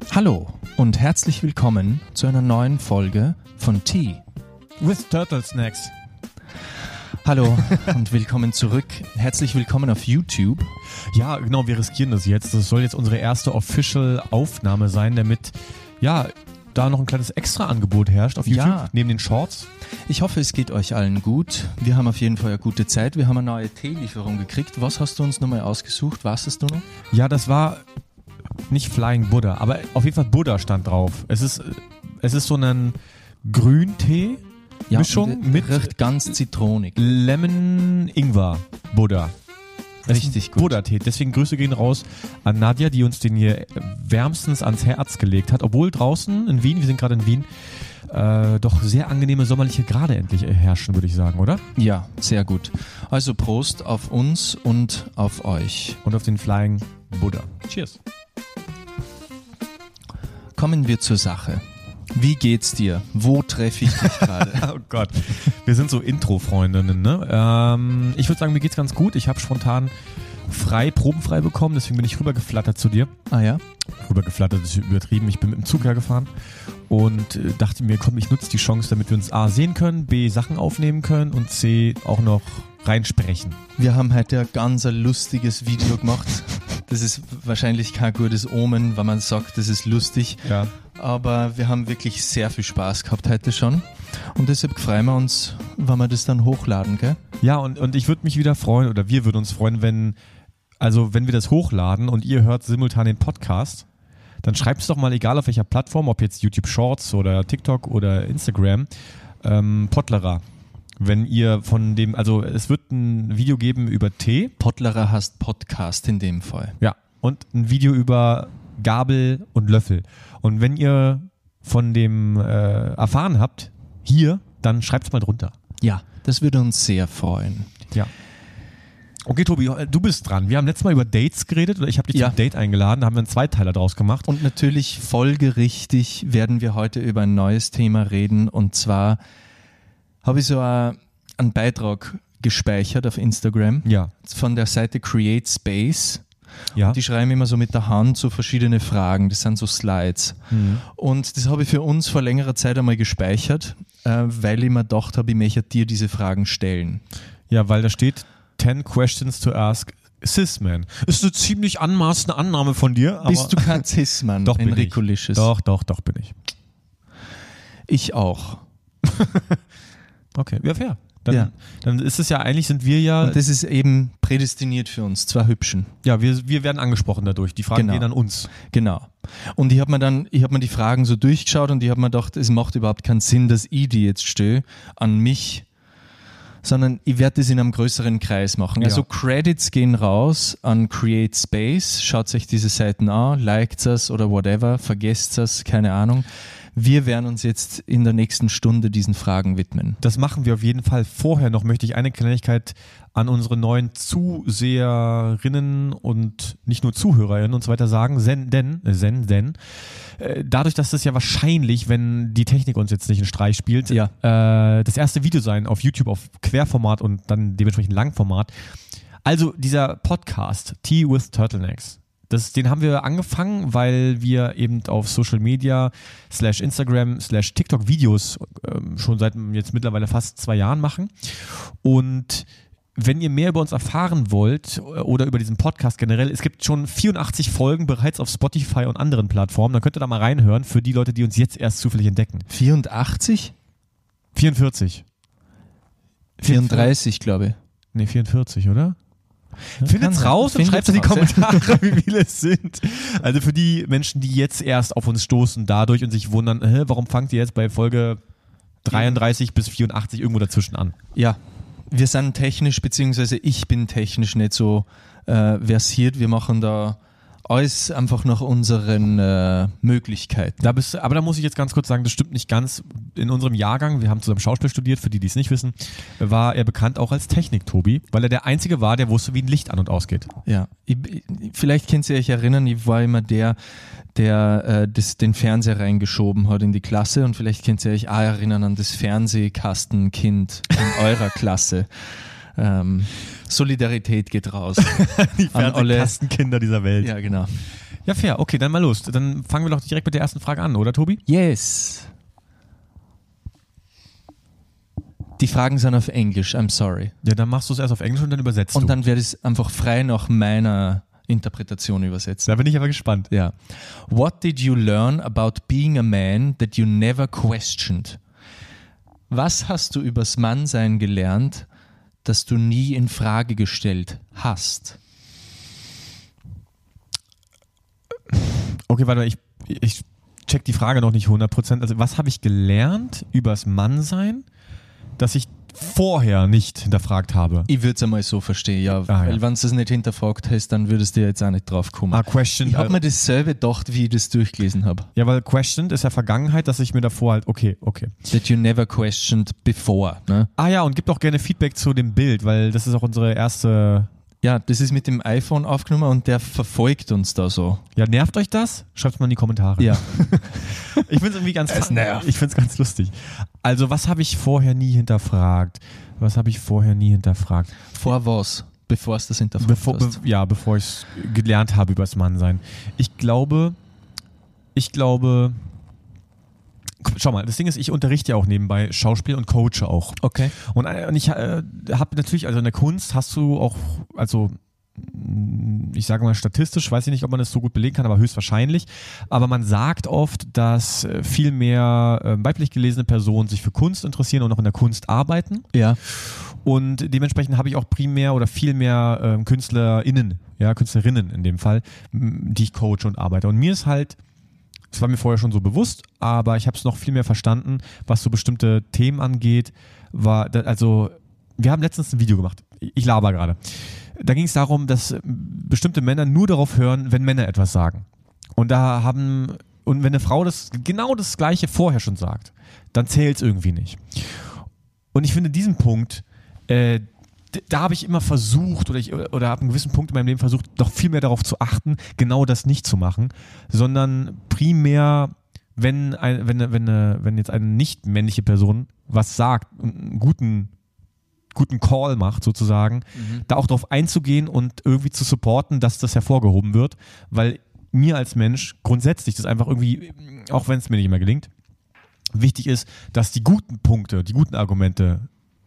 Hallo und herzlich willkommen zu einer neuen Folge von Tea with Turtle Snacks. Hallo und willkommen zurück. Herzlich willkommen auf YouTube. Ja, genau, wir riskieren das jetzt. Das soll jetzt unsere erste Official-Aufnahme sein, damit, ja, da noch ein kleines Extra-Angebot herrscht auf YouTube, neben den Shorts. Ich hoffe, es geht euch allen gut. Wir haben auf jeden Fall eine gute Zeit. Wir haben eine neue Teelieferung gekriegt. Was hast du uns nochmal ausgesucht? Weißt es du noch? Ja, das war nicht Flying Buddha, aber auf jeden Fall Buddha stand drauf. Es ist so ein Grüntee-Mischung mit riecht ganz zitronig. Lemon-Ingwer Buddha. Richtig gut. Buddha-Tee. Deswegen Grüße gehen raus an Nadja, die uns den hier wärmstens ans Herz gelegt hat. Obwohl draußen in Wien, wir sind gerade in Wien, doch sehr angenehme sommerliche Grade endlich herrschen, würde ich sagen, oder? Ja, sehr gut. Also Prost auf uns und auf euch. Und auf den Flying Buddha. Cheers. Kommen wir zur Sache. Wie geht's dir? Wo treffe ich dich gerade? Oh Gott, wir sind so Intro-Freundinnen, ne? Ich würde sagen, mir geht's ganz gut. Ich habe spontan probenfrei bekommen, deswegen bin ich rübergeflattert zu dir. Ah ja? Rübergeflattert ist übertrieben. Ich bin mit dem Zug hergefahren und dachte mir, komm, ich nutze die Chance, damit wir uns A sehen können, B Sachen aufnehmen können und C auch noch reinsprechen. Wir haben heute ein ganz lustiges Video gemacht. Das ist wahrscheinlich kein gutes Omen, wenn man sagt, das ist lustig. Ja. Aber wir haben wirklich sehr viel Spaß gehabt heute schon. Und deshalb freuen wir uns, wenn wir das dann hochladen, gell? Ja, und ich würde mich wieder freuen, oder wir würden uns freuen, wenn wir das hochladen und ihr hört simultan den Podcast, dann schreibt es doch mal, egal auf welcher Plattform, ob jetzt YouTube Shorts oder TikTok oder Instagram, Potlerer. Wenn ihr von dem, also es wird ein Video geben über Tee. Potlerer heißt Podcast in dem Fall. Ja, und ein Video über Gabel und Löffel. Und wenn ihr von dem erfahren habt, hier, dann schreibt es mal drunter. Ja, das würde uns sehr freuen. Ja. Okay, Tobi, du bist dran. Wir haben letztes Mal über Dates geredet, oder ich habe dich zum Date eingeladen, da haben wir einen Zweiteiler draus gemacht. Und natürlich folgerichtig werden wir heute über ein neues Thema reden. Und zwar habe ich so einen Beitrag gespeichert auf Instagram von der Seite Create Space. Ja. Und die schreiben immer so mit der Hand so verschiedene Fragen. Das sind so Slides. Mhm. Und das habe ich für uns vor längerer Zeit einmal gespeichert, weil ich mir gedacht habe, ich möchte dir diese Fragen stellen. Ja, weil da steht 10 questions to ask Cis-Man. Ist eine ziemlich anmaßende Annahme von dir. Aber bist du kein Cis-Man, doch, Enrico Licious? Doch, bin ich. Ich auch. Okay, ja, fair. Dann ist es ja, eigentlich sind wir ja... Und das ist eben prädestiniert für uns, zwei Hübschen. Ja, wir werden angesprochen dadurch. Die Fragen gehen an uns. Genau. Und ich hab mir die Fragen so durchgeschaut und ich habe mir gedacht, es macht überhaupt keinen Sinn, dass ich die jetzt stelle an mich, sondern ich werde das in einem größeren Kreis machen. Ja. Also Credits gehen raus an Create Space. Schaut euch diese Seiten an, liked es oder whatever, vergesst es, keine Ahnung. Wir werden uns jetzt in der nächsten Stunde diesen Fragen widmen. Das machen wir auf jeden Fall. Vorher noch möchte ich eine Kleinigkeit an unsere neuen Zuseherinnen und nicht nur Zuhörerinnen und so weiter sagen, denn dadurch, dass das ja wahrscheinlich, wenn die Technik uns jetzt nicht einen Streich spielt, das erste Video sein auf YouTube auf Querformat und dann dementsprechend Langformat. Also dieser Podcast, Tea with Turtlenecks. Den haben wir angefangen, weil wir eben auf Social Media /Instagram /TikTok Videos schon seit jetzt mittlerweile fast 2 Jahren machen. Und wenn ihr mehr über uns erfahren wollt oder über diesen Podcast generell, es gibt schon 84 Folgen bereits auf Spotify und anderen Plattformen, dann könnt ihr da mal reinhören für die Leute, die uns jetzt erst zufällig entdecken. 84? 44. 34, glaube ich. Nee, 44, oder? Findet's raus und schreibt in die Kommentare, wie viele es sind. Also für die Menschen, die jetzt erst auf uns stoßen dadurch und sich wundern, warum fangt ihr jetzt bei Folge 33 bis 84 irgendwo dazwischen an? Ja, wir sind technisch, beziehungsweise ich bin technisch nicht so versiert. Wir machen da alles einfach nach unseren Möglichkeiten. Aber da muss ich jetzt ganz kurz sagen, das stimmt nicht ganz. In unserem Jahrgang, wir haben zusammen Schauspiel studiert, für die es nicht wissen, war er bekannt auch als Technik-Tobi, weil er der Einzige war, der wusste, wie ein Licht an- und ausgeht. Ja, vielleicht könnt ihr euch erinnern, ich war immer der den Fernseher reingeschoben hat in die Klasse und vielleicht könnt ihr euch auch erinnern an das Fernsehkastenkind in eurer Klasse. Solidarität geht raus. Die Fernsehkastenkinder dieser Welt. Ja, genau. Ja, fair. Okay, dann mal los. Dann fangen wir doch direkt mit der ersten Frage an, oder Tobi? Yes. Die Fragen sind auf Englisch, I'm sorry. Ja, dann machst du es erst auf Englisch und dann übersetzt du. Und dann werde ich es einfach frei nach meiner Interpretation übersetzen. Da bin ich aber gespannt. Ja. What did you learn about being a man that you never questioned? Was hast du übers Mannsein gelernt, das du nie in Frage gestellt hast? Okay, warte, ich check die Frage noch nicht 100%. Also was habe ich gelernt übers Mannsein, das ich vorher nicht hinterfragt habe? Ich würde es einmal so verstehen, ja. Weil wenn du es nicht hinterfragt hast, dann würdest du jetzt auch nicht drauf kommen. Questioned. Ich habe mir dasselbe gedacht, wie ich das durchgelesen habe. Ja, weil questioned ist ja Vergangenheit, dass ich mir davor halt, okay. That you never questioned before. Ne? Ja, und gib auch gerne Feedback zu dem Bild, weil das ist auch unsere erste... Ja, das ist mit dem iPhone aufgenommen und der verfolgt uns da so. Ja, nervt euch das? Schreibt es mal in die Kommentare. Ja. Ich finde es irgendwie ganz Ich finde es ganz lustig. Also, was habe ich vorher nie hinterfragt? Vor was? Bevor es das hinterfragt hast? Bevor ich es gelernt habe über das Mannsein. Ich glaube, schau mal, das Ding ist, ich unterrichte ja auch nebenbei Schauspiel und coache auch. Okay. Und ich habe natürlich, also in der Kunst hast du auch, also ich sage mal statistisch, weiß ich nicht, ob man das so gut belegen kann, aber höchstwahrscheinlich. Aber man sagt oft, dass viel mehr weiblich gelesene Personen sich für Kunst interessieren und auch in der Kunst arbeiten. Ja. Und dementsprechend habe ich auch primär oder viel mehr Künstlerinnen in dem Fall, die ich coache und arbeite. Und mir ist halt, das war mir vorher schon so bewusst, aber ich habe es noch viel mehr verstanden, was so bestimmte Themen angeht. Wir haben letztens ein Video gemacht. Ich laber gerade. Da ging es darum, dass bestimmte Männer nur darauf hören, wenn Männer etwas sagen. Und wenn eine Frau genau das Gleiche vorher schon sagt, dann zählt es irgendwie nicht. Und ich finde diesen Punkt, da habe ich immer versucht oder ab einem gewissen Punkt in meinem Leben versucht, doch viel mehr darauf zu achten, genau das nicht zu machen, sondern primär, wenn jetzt eine nicht männliche Person was sagt, einen guten Call macht sozusagen, da auch darauf einzugehen und irgendwie zu supporten, dass das hervorgehoben wird, weil mir als Mensch grundsätzlich das einfach irgendwie, auch wenn es mir nicht immer gelingt, wichtig ist, dass die guten Punkte, die guten Argumente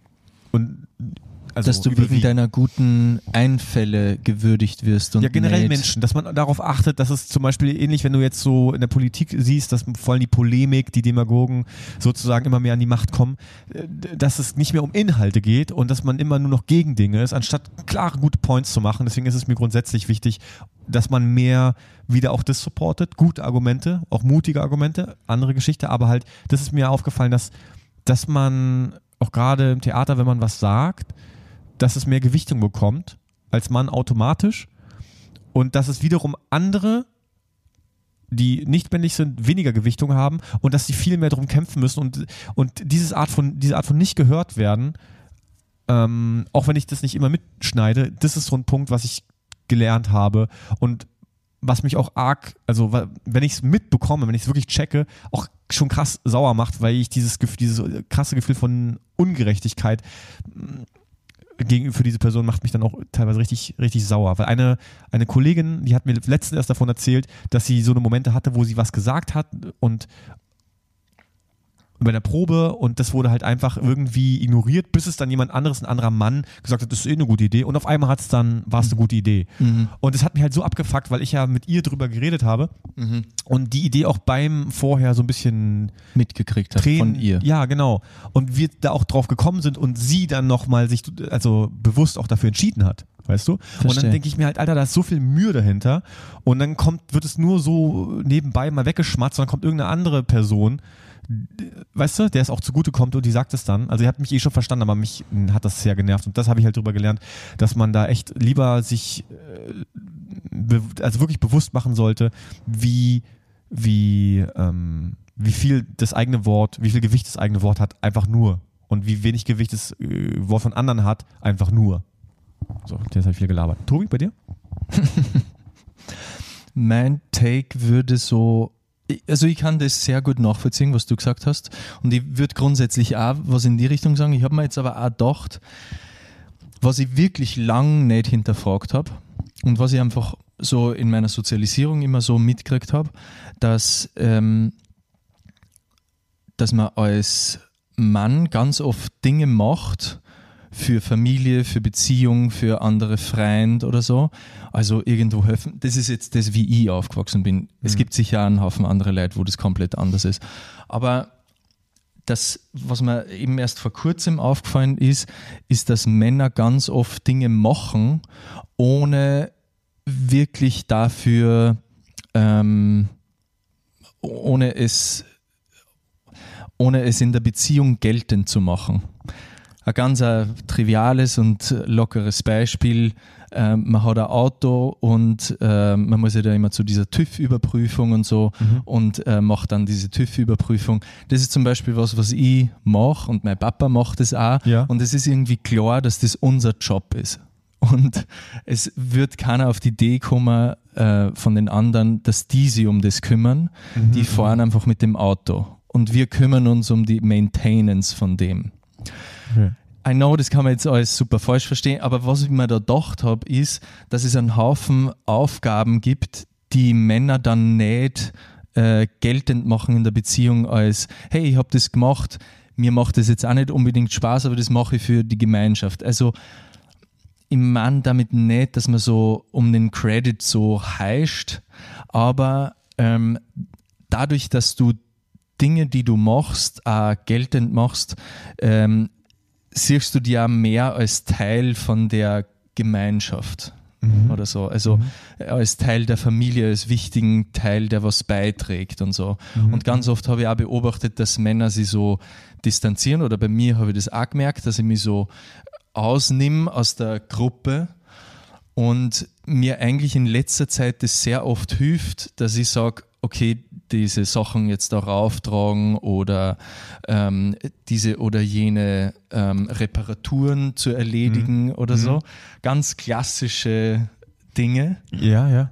dass du wegen deiner guten Einfälle gewürdigt wirst. Und ja, generell Menschen, dass man darauf achtet, dass es zum Beispiel ähnlich, wenn du jetzt so in der Politik siehst, dass vor allem die Polemik, die Demagogen sozusagen immer mehr an die Macht kommen, dass es nicht mehr um Inhalte geht und dass man immer nur noch gegen Dinge ist, anstatt klare, gute Points zu machen. Deswegen ist es mir grundsätzlich wichtig, dass man mehr wieder auch das supportet, gute Argumente, auch mutige Argumente, andere Geschichte, aber halt, das ist mir aufgefallen, dass man auch gerade im Theater, wenn man was sagt, dass es mehr Gewichtung bekommt als Mann automatisch und dass es wiederum andere, die nicht männlich sind, weniger Gewichtung haben und dass sie viel mehr darum kämpfen müssen und diese Art von nicht gehört werden, auch wenn ich das nicht immer mitschneide, das ist so ein Punkt, was ich gelernt habe und was mich auch arg, also wenn ich es mitbekomme, wenn ich es wirklich checke, auch schon krass sauer macht, weil ich dieses krasse Gefühl von Ungerechtigkeit gegenüber für diese Person macht mich dann auch teilweise richtig, richtig sauer. Weil eine Kollegin, die hat mir letztens erst davon erzählt, dass sie so eine Momente hatte, wo sie was gesagt hat und bei der Probe und das wurde halt einfach irgendwie ignoriert, bis es dann jemand anderes, ein anderer Mann gesagt hat, das ist eine gute Idee und auf einmal war es eine gute Idee. Und es hat mich halt so abgefuckt, weil ich ja mit ihr drüber geredet habe und die Idee auch beim vorher so ein bisschen mitgekriegt hat von ihr. Ja, genau. Und wir da auch drauf gekommen sind und sie dann nochmal sich bewusst auch dafür entschieden hat. Weißt du? Verstehe. Und dann denke ich mir halt, Alter, da ist so viel Mühe dahinter und dann wird es nur so nebenbei mal weggeschmatzt und dann kommt irgendeine andere Person, weißt du, der es auch zugutekommt und die sagt es dann. Also ihr habt mich schon verstanden, aber mich hat das sehr genervt und das habe ich halt drüber gelernt, dass man da echt lieber sich wirklich bewusst machen sollte, wie viel das eigene Wort, wie viel Gewicht das eigene Wort hat, einfach nur und wie wenig Gewicht das Wort von anderen hat, einfach nur. So, jetzt habe ich viel gelabert. Tobi, bei dir? Mein Take würde also ich kann das sehr gut nachvollziehen, was du gesagt hast und ich würde grundsätzlich auch was in die Richtung sagen. Ich habe mir jetzt aber auch gedacht, was ich wirklich lang nicht hinterfragt habe und was ich einfach so in meiner Sozialisierung immer so mitgekriegt habe, dass man als Mann ganz oft Dinge macht für Familie, für Beziehung, für andere Freunde oder so. Also irgendwo helfen. Das ist jetzt das, wie ich aufgewachsen bin. Es gibt sicher einen Haufen andere Leute, wo das komplett anders ist. Aber das, was mir eben erst vor kurzem aufgefallen ist, dass Männer ganz oft Dinge machen, ohne wirklich dafür, ohne es in der Beziehung geltend zu machen. Ein ganz triviales und lockeres Beispiel. Man hat ein Auto und man muss ja da immer zu dieser TÜV-Überprüfung und so und macht dann diese TÜV-Überprüfung. Das ist zum Beispiel was ich mache und mein Papa macht das auch. Ja. Und es ist irgendwie klar, dass das unser Job ist. Und es wird keiner auf die Idee kommen von den anderen, dass die sich um das kümmern. Die fahren einfach mit dem Auto. Und wir kümmern uns um die Maintenance von dem. Okay. I know, das kann man jetzt alles super falsch verstehen, aber was ich mir da gedacht habe, ist, dass es einen Haufen Aufgaben gibt, die Männer dann nicht geltend machen in der Beziehung als, hey, ich habe das gemacht, mir macht das jetzt auch nicht unbedingt Spaß, aber das mache ich für die Gemeinschaft. Also ich meine damit nicht, dass man so um den Credit so heischt, aber dadurch, dass du Dinge, die du machst, auch geltend machst, siehst du dir ja mehr als Teil von der Gemeinschaft oder so. Also als Teil der Familie, als wichtigen Teil, der was beiträgt und so. Und ganz oft habe ich auch beobachtet, dass Männer sich so distanzieren, oder bei mir habe ich das auch gemerkt, dass ich mich so ausnehme aus der Gruppe und mir eigentlich in letzter Zeit das sehr oft hilft, dass ich sage, okay, diese Sachen jetzt darauf tragen oder diese oder jene Reparaturen zu erledigen oder so. Ganz klassische Dinge. Ja.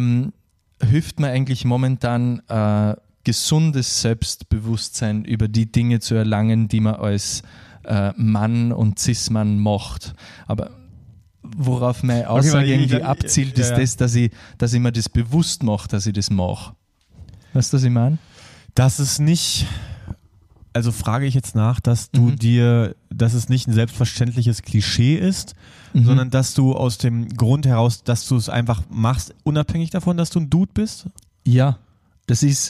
Hilft mir eigentlich momentan gesundes Selbstbewusstsein über die Dinge zu erlangen, die man als Mann und Cis-Mann macht. Aber worauf meine Aussage irgendwie abzielt, ist das, dass ich mir das bewusst mache, dass ich das mache. Weißt du, was ich meine? Dass es nicht, also frage ich jetzt nach, dass dass es nicht ein selbstverständliches Klischee ist, sondern dass du aus dem Grund heraus, dass du es einfach machst, unabhängig davon, dass du ein Dude bist? Ja, das ist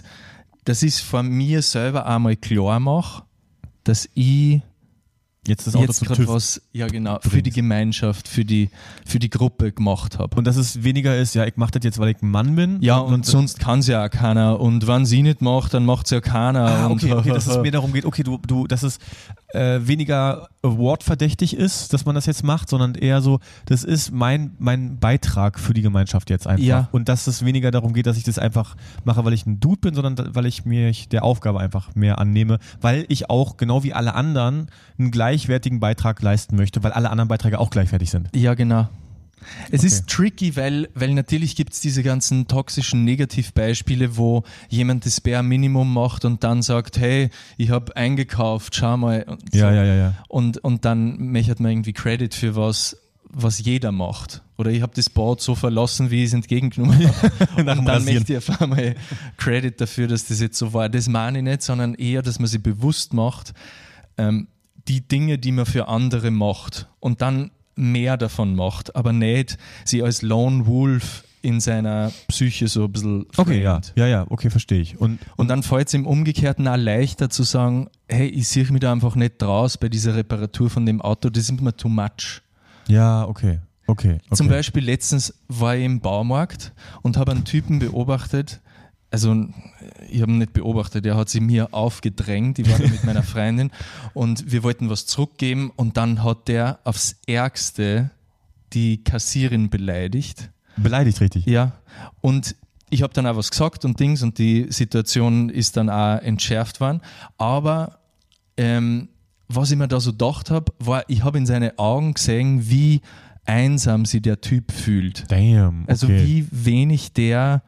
von mir selber einmal klar mache, dass ich jetzt das Auto jetzt gerade was, ja genau, für die Gemeinschaft, für die Gruppe gemacht habe. Und dass es weniger ist, ja, ich mache das jetzt, weil ich ein Mann bin. Ja, und sonst kann es ja auch keiner. Und wenn sie nicht macht, dann macht es ja keiner. Okay, dass es mir darum geht, okay, dass es weniger award-verdächtig ist, dass man das jetzt macht, sondern eher so, das ist mein Beitrag für die Gemeinschaft jetzt einfach. Ja. Und dass es weniger darum geht, dass ich das einfach mache, weil ich ein Dude bin, sondern weil ich mich der Aufgabe einfach mehr annehme, weil ich auch, genau wie alle anderen, einen gleichwertigen Beitrag leisten möchte, weil alle anderen Beiträge auch gleichwertig sind. Ja, genau. Es ist tricky, weil natürlich gibt es diese ganzen toxischen Negativbeispiele, wo jemand das Bare Minimum macht und dann sagt, hey, ich habe eingekauft, schau mal. Und so. Ja. Und dann möchte man irgendwie Credit für was jeder macht. Oder ich habe das Board so verlassen, wie ich es entgegengenommen habe. Und dann möchte ich auf einmal Credit dafür, dass das jetzt so war. Das meine ich nicht, sondern eher, dass man sich bewusst macht, die Dinge, die man für andere macht und dann mehr davon macht, aber nicht sie als Lone Wolf in seiner Psyche so ein bisschen okay, okay, verstehe ich. Und dann fällt es im Umgekehrten auch leichter zu sagen, hey, ich sehe mich da einfach nicht draus bei dieser Reparatur von dem Auto, das ist mir too much. Ja, okay. Zum Beispiel letztens war ich im Baumarkt und habe einen Typen beobachtet, also ich habe ihn nicht beobachtet, er hat sich mir aufgedrängt, ich war da mit meiner Freundin und wir wollten was zurückgeben und dann hat der aufs Ärgste die Kassierin beleidigt. Beleidigt, richtig? Ja, und ich habe dann auch was gesagt und Dings und die Situation ist dann auch entschärft worden, aber was ich mir da so gedacht habe, war, ich habe in seine Augen gesehen, wie einsam sich der Typ fühlt. Damn, okay. Also wie wenig der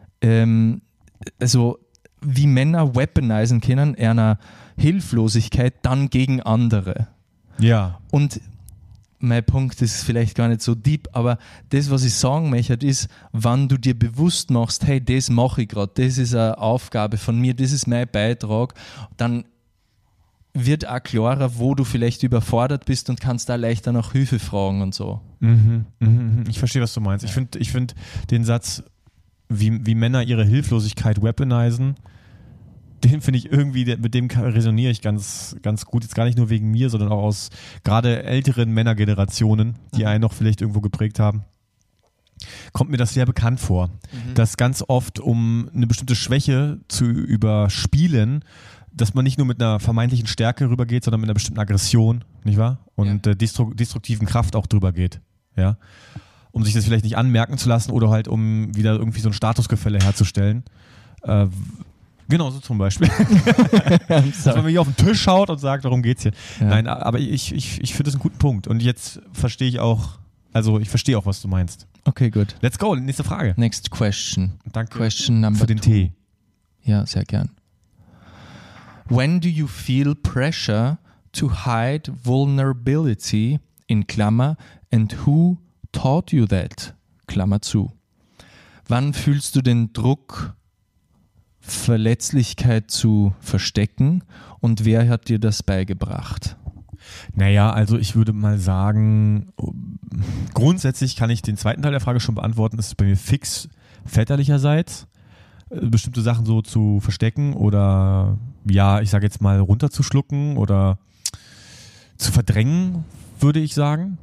also wie Männer weaponisen können, einer Hilflosigkeit dann gegen andere. Ja. Und mein Punkt ist vielleicht gar nicht so deep, aber das, was ich sagen möchte, ist, wenn du dir bewusst machst, hey, das mache ich gerade, das ist eine Aufgabe von mir, das ist mein Beitrag, dann wird auch klarer, wo du vielleicht überfordert bist und kannst da leichter nach Hilfe fragen und so. Ich verstehe, was du meinst. Ja. Ich find den Satz, wie Männer ihre Hilflosigkeit weaponisen, den finde ich irgendwie, mit dem resoniere ich ganz, ganz gut. Jetzt gar nicht nur wegen mir, sondern auch aus gerade älteren Männergenerationen, die einen noch vielleicht irgendwo geprägt haben. Kommt mir das sehr bekannt vor, dass ganz oft, um eine bestimmte Schwäche zu überspielen, dass man nicht nur mit einer vermeintlichen Stärke rübergeht, sondern mit einer bestimmten Aggression, nicht wahr? Und destruktiven Kraft auch drüber geht. Ja? Um sich das vielleicht nicht anmerken zu lassen oder halt um wieder irgendwie so ein Statusgefälle herzustellen. Genau, so zum Beispiel. Dass man hier auf den Tisch schaut und sagt, darum geht's hier. Ja. Nein, aber ich finde das einen guten Punkt. Und jetzt verstehe ich auch, was du meinst. Okay, gut. Let's go, nächste Frage. Next question. Danke question number für den 2. Tee. Ja, sehr gern. When do you feel pressure to hide vulnerability, in Klammer, and who taught you that, Klammer zu? Wann fühlst du den Druck, Verletzlichkeit zu verstecken und wer hat dir das beigebracht? Naja, also ich würde mal sagen, grundsätzlich kann ich den zweiten Teil der Frage schon beantworten. Das ist bei mir fix väterlicherseits, bestimmte Sachen so zu verstecken oder ja, ich sage jetzt mal runterzuschlucken oder zu verdrängen, würde ich sagen.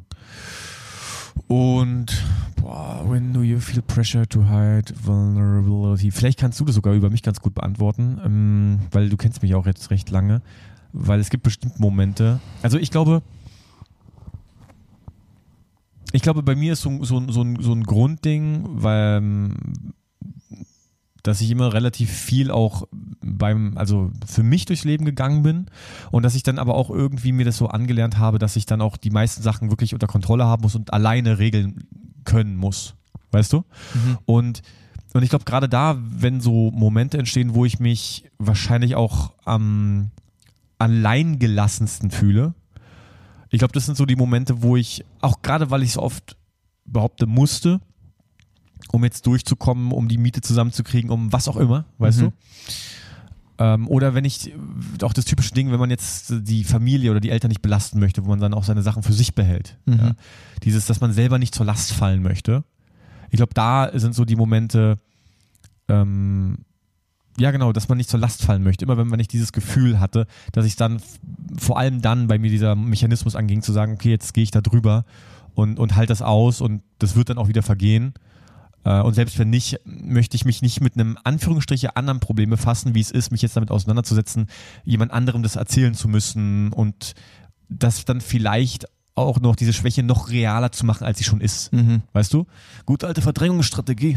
Und when do you feel pressure to hide vulnerability? Vielleicht kannst du das sogar über mich ganz gut beantworten, weil du kennst mich auch jetzt recht lange, weil es gibt bestimmt Momente. Also ich glaube, bei mir ist so ein Grundding, weil dass ich immer relativ viel auch für mich durchs Leben gegangen bin und dass ich dann aber auch irgendwie mir das so angelernt habe, dass ich dann auch die meisten Sachen wirklich unter Kontrolle haben muss und alleine regeln können muss. Weißt du? Und ich glaube, gerade da, wenn so Momente entstehen, wo ich mich wahrscheinlich auch am alleingelassensten fühle, ich glaube, das sind so die Momente, wo ich, auch gerade weil ich so oft behaupte musste, um jetzt durchzukommen, um die Miete zusammenzukriegen, um was auch immer, weißt du? Oder wenn ich, auch das typische Ding, wenn man jetzt die Familie oder die Eltern nicht belasten möchte, wo man dann auch seine Sachen für sich behält. Ja? Dieses, dass man selber nicht zur Last fallen möchte. Ich glaube, da sind so die Momente, dass man nicht zur Last fallen möchte. Immer wenn ich dieses Gefühl hatte, dass ich dann, vor allem dann bei mir dieser Mechanismus anging, zu sagen, okay, jetzt gehe ich da drüber und halte das aus und das wird dann auch wieder vergehen. Und selbst wenn nicht, möchte ich mich nicht mit einem Anführungsstriche anderen Problem befassen, wie es ist, mich jetzt damit auseinanderzusetzen, jemand anderem das erzählen zu müssen und das dann vielleicht auch noch diese Schwäche noch realer zu machen, als sie schon ist. Weißt du? Gute alte Verdrängungsstrategie.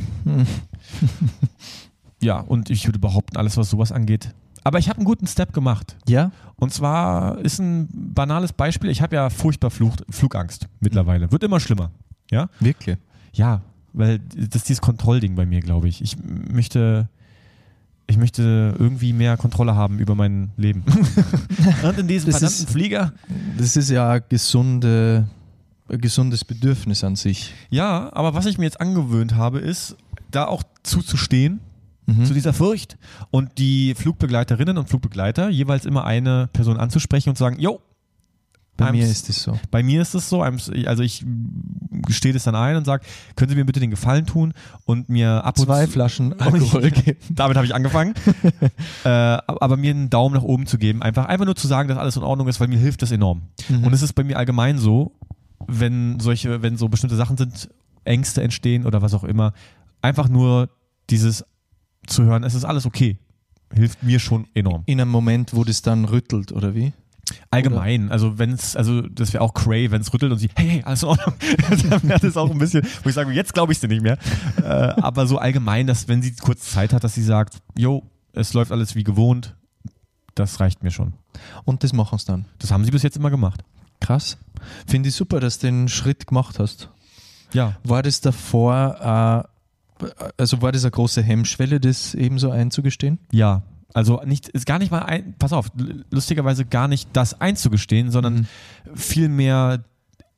Ja, und ich würde behaupten, alles, was sowas angeht. Aber ich habe einen guten Step gemacht. Ja? Und zwar ist ein banales Beispiel, ich habe ja furchtbar Flugangst mittlerweile. Wird immer schlimmer. Ja? Wirklich? Ja. Weil das ist dieses Kontrollding bei mir, glaube ich. Ich möchte irgendwie mehr Kontrolle haben über mein Leben. Und in diesem verdammten Flieger. Das ist ja ein gesundes Bedürfnis an sich. Ja, aber was ich mir jetzt angewöhnt habe, ist, da auch zuzustehen, zu dieser Furcht und die Flugbegleiterinnen und Flugbegleiter jeweils immer eine Person anzusprechen und zu sagen, jo, bei mir ist es so. Bei mir ist es so. Also ich gestehe das dann ein und sage, können Sie mir bitte den Gefallen tun und mir ab und 2 Flaschen Alkohol geben. Damit habe ich angefangen. Aber mir einen Daumen nach oben zu geben. Einfach nur zu sagen, dass alles in Ordnung ist, weil mir hilft das enorm. Und es ist bei mir allgemein so, wenn so bestimmte Sachen sind, Ängste entstehen oder was auch immer, einfach nur dieses zu hören, es ist alles okay, hilft mir schon enorm. In einem Moment, wo das dann rüttelt, oder wie? Allgemein, also das wäre auch cray, wenn es rüttelt und sie, hey, alles in Ordnung. Dann wäre das auch ein bisschen, wo ich sage, jetzt glaube ich es dir nicht mehr. Aber so allgemein, dass wenn sie kurz Zeit hat, dass sie sagt, jo, es läuft alles wie gewohnt, das reicht mir schon. Und das machen sie dann? Das haben sie bis jetzt immer gemacht. Krass. Finde ich super, dass du den Schritt gemacht hast. Ja. War das davor, war das eine große Hemmschwelle, das ebenso einzugestehen? Ja. Also ist gar nicht mal pass auf, lustigerweise gar nicht das einzugestehen, sondern vielmehr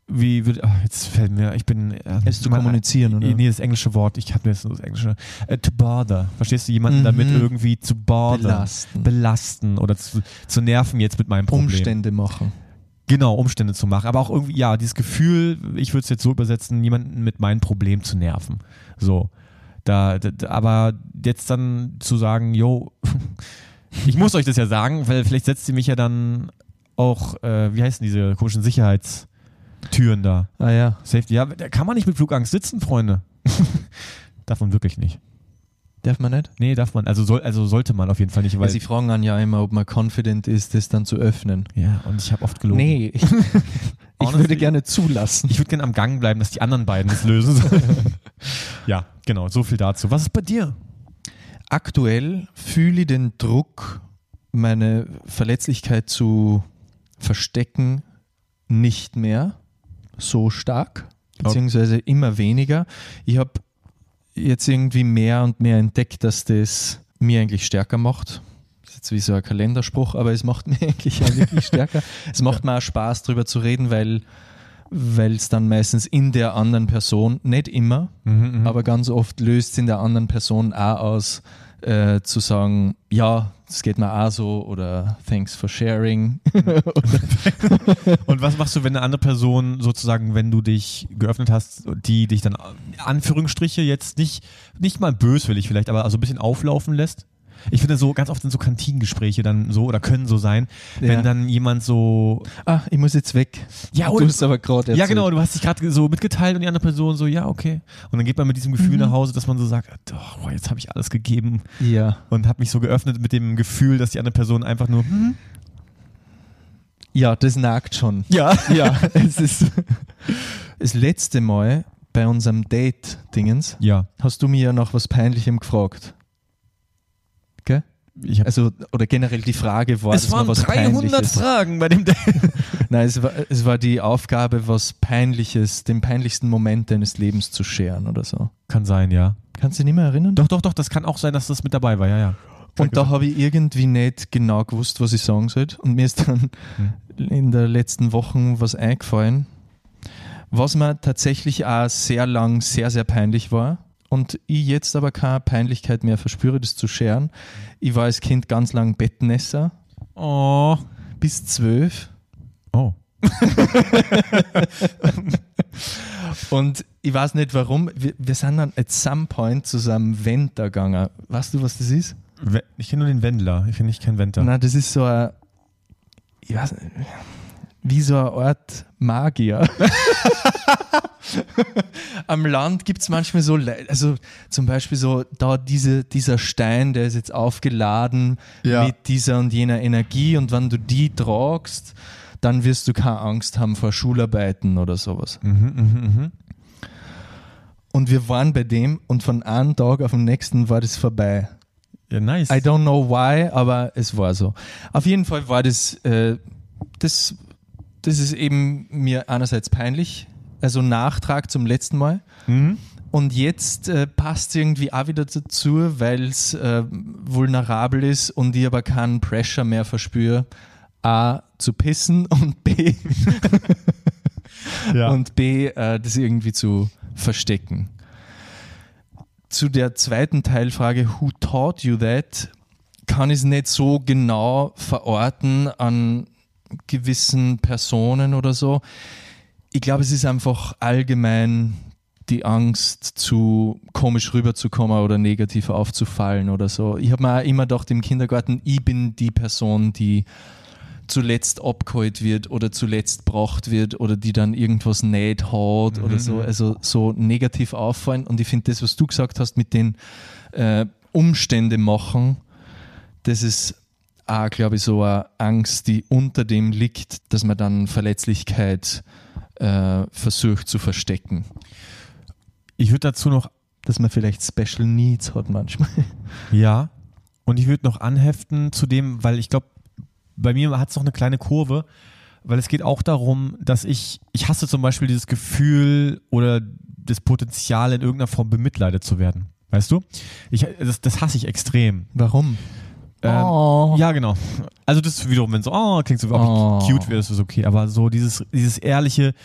jetzt fällt mir, es zu kommunizieren, oder? Nee, das englische Wort, ich habe mir jetzt nur das englische, to bother, verstehst du, jemanden damit irgendwie zu belasten oder zu nerven jetzt mit meinem Problem. Umstände machen. Genau, Umstände zu machen, aber auch irgendwie, ja, dieses Gefühl, ich würde es jetzt so übersetzen, jemanden mit meinem Problem zu nerven, so. Aber jetzt dann zu sagen, yo, ich muss euch das ja sagen, weil vielleicht setzt sie mich ja dann auch, wie heißen diese komischen Sicherheitstüren da? Ah ja. Safety, ja, da kann man nicht mit Flugangst sitzen, Freunde. Darf man wirklich nicht. Darf man nicht? Nee, darf man, also sollte man auf jeden Fall nicht. Weil sie fragen dann ja immer, ob man confident ist, das dann zu öffnen. Ja, und ich habe oft gelogen. Nee, ich würde gerne zulassen. Ich würde gerne am Gang bleiben, dass die anderen beiden es lösen sollen. Ja, genau, so viel dazu. Was ist bei dir? Aktuell fühle ich den Druck, meine Verletzlichkeit zu verstecken, nicht mehr so stark, beziehungsweise immer weniger. Ich habe jetzt irgendwie mehr und mehr entdeckt, dass das mir eigentlich stärker macht. Das ist jetzt wie so ein Kalenderspruch, aber es macht mir eigentlich auch wirklich stärker. Es macht mir auch Spaß, darüber zu reden, weil es dann meistens in der anderen Person, nicht immer, aber ganz oft löst es in der anderen Person auch aus, zu sagen, ja, das geht mir auch so oder thanks for sharing. Und was machst du, wenn eine andere Person sozusagen, wenn du dich geöffnet hast, die dich dann, Anführungsstriche, jetzt nicht mal böswillig vielleicht, aber so ein bisschen auflaufen lässt? Ich finde so, ganz oft sind so Kantinengespräche dann so oder können so sein, wenn dann jemand so... ich muss jetzt weg. Ja, du hast aber gerade erzählt. Ja, genau, du hast dich gerade so mitgeteilt und die andere Person so, ja, okay. Und dann geht man mit diesem Gefühl nach Hause, dass man so sagt, doch, jetzt habe ich alles gegeben. Ja. Und habe mich so geöffnet mit dem Gefühl, dass die andere Person einfach nur... Ja, das nagt schon. Ja. Ja, es ist das letzte Mal bei unserem Date-Dingens hast du mir ja nach was Peinlichem gefragt. Okay? Oder generell die Frage war, es waren 300 Fragen bei dem Date. Nein, es war die Aufgabe, was Peinliches, den peinlichsten Moment deines Lebens zu scheren oder so. Kann sein, ja. Kannst du dich nicht mehr erinnern? Doch, das kann auch sein, dass das mit dabei war, ja. Und da habe ich irgendwie nicht genau gewusst, was ich sagen sollte. Und mir ist dann in der letzten Woche was eingefallen, was mir tatsächlich auch sehr lang sehr, sehr peinlich war. Und ich jetzt aber keine Peinlichkeit mehr verspüre, das zu scheren. Ich war als Kind ganz lang Bettnässer. Oh. Bis 12. Oh. Und ich weiß nicht warum. Wir sind dann at some point zu so einem Wendler gegangen. Weißt du, was das ist? Ich kenne nur den Wendler. Ich kenne nicht keinen Wendler. Nein, das ist so ein... Ich weiß nicht, wie so eine Art Magier. Am Land gibt es manchmal so, also zum Beispiel so, da dieser Stein, der ist jetzt aufgeladen mit dieser und jener Energie und wenn du die tragst, dann wirst du keine Angst haben vor Schularbeiten oder sowas. Und wir waren bei dem und von einem Tag auf den nächsten war das vorbei. Ja, nice. I don't know why, aber es war so. Auf jeden Fall war das ist eben mir einerseits peinlich, also Nachtrag zum letzten Mal. Und jetzt passt es irgendwie auch wieder dazu, weil es vulnerabel ist und ich aber keinen Pressure mehr verspüre, A, zu pissen und B, das irgendwie zu verstecken. Zu der zweiten Teilfrage, who taught you that, kann ich es nicht so genau verorten an gewissen Personen oder so. Ich glaube, es ist einfach allgemein die Angst, zu komisch rüberzukommen oder negativ aufzufallen oder so. Ich habe mir auch immer gedacht im Kindergarten, ich bin die Person, die zuletzt abgeholt wird oder zuletzt gebracht wird oder die dann irgendwas nicht hat oder so. Also so negativ auffallen. Und ich finde das, was du gesagt hast mit den Umstände machen, das ist auch, glaube ich, so eine Angst, die unter dem liegt, dass man dann Verletzlichkeit versucht zu verstecken. Ich würde dazu noch... Dass man vielleicht Special Needs hat manchmal. Ja, und ich würde noch anheften zu dem, weil ich glaube, bei mir hat es noch eine kleine Kurve, weil es geht auch darum, dass ich hasse zum Beispiel dieses Gefühl oder das Potenzial, in irgendeiner Form bemitleidet zu werden. Weißt du? Das hasse ich extrem. Warum? Ja, genau. Also das ist wiederum, wenn so, klingt so, ob ich cute wäre, das ist okay. Aber so dieses ehrliche,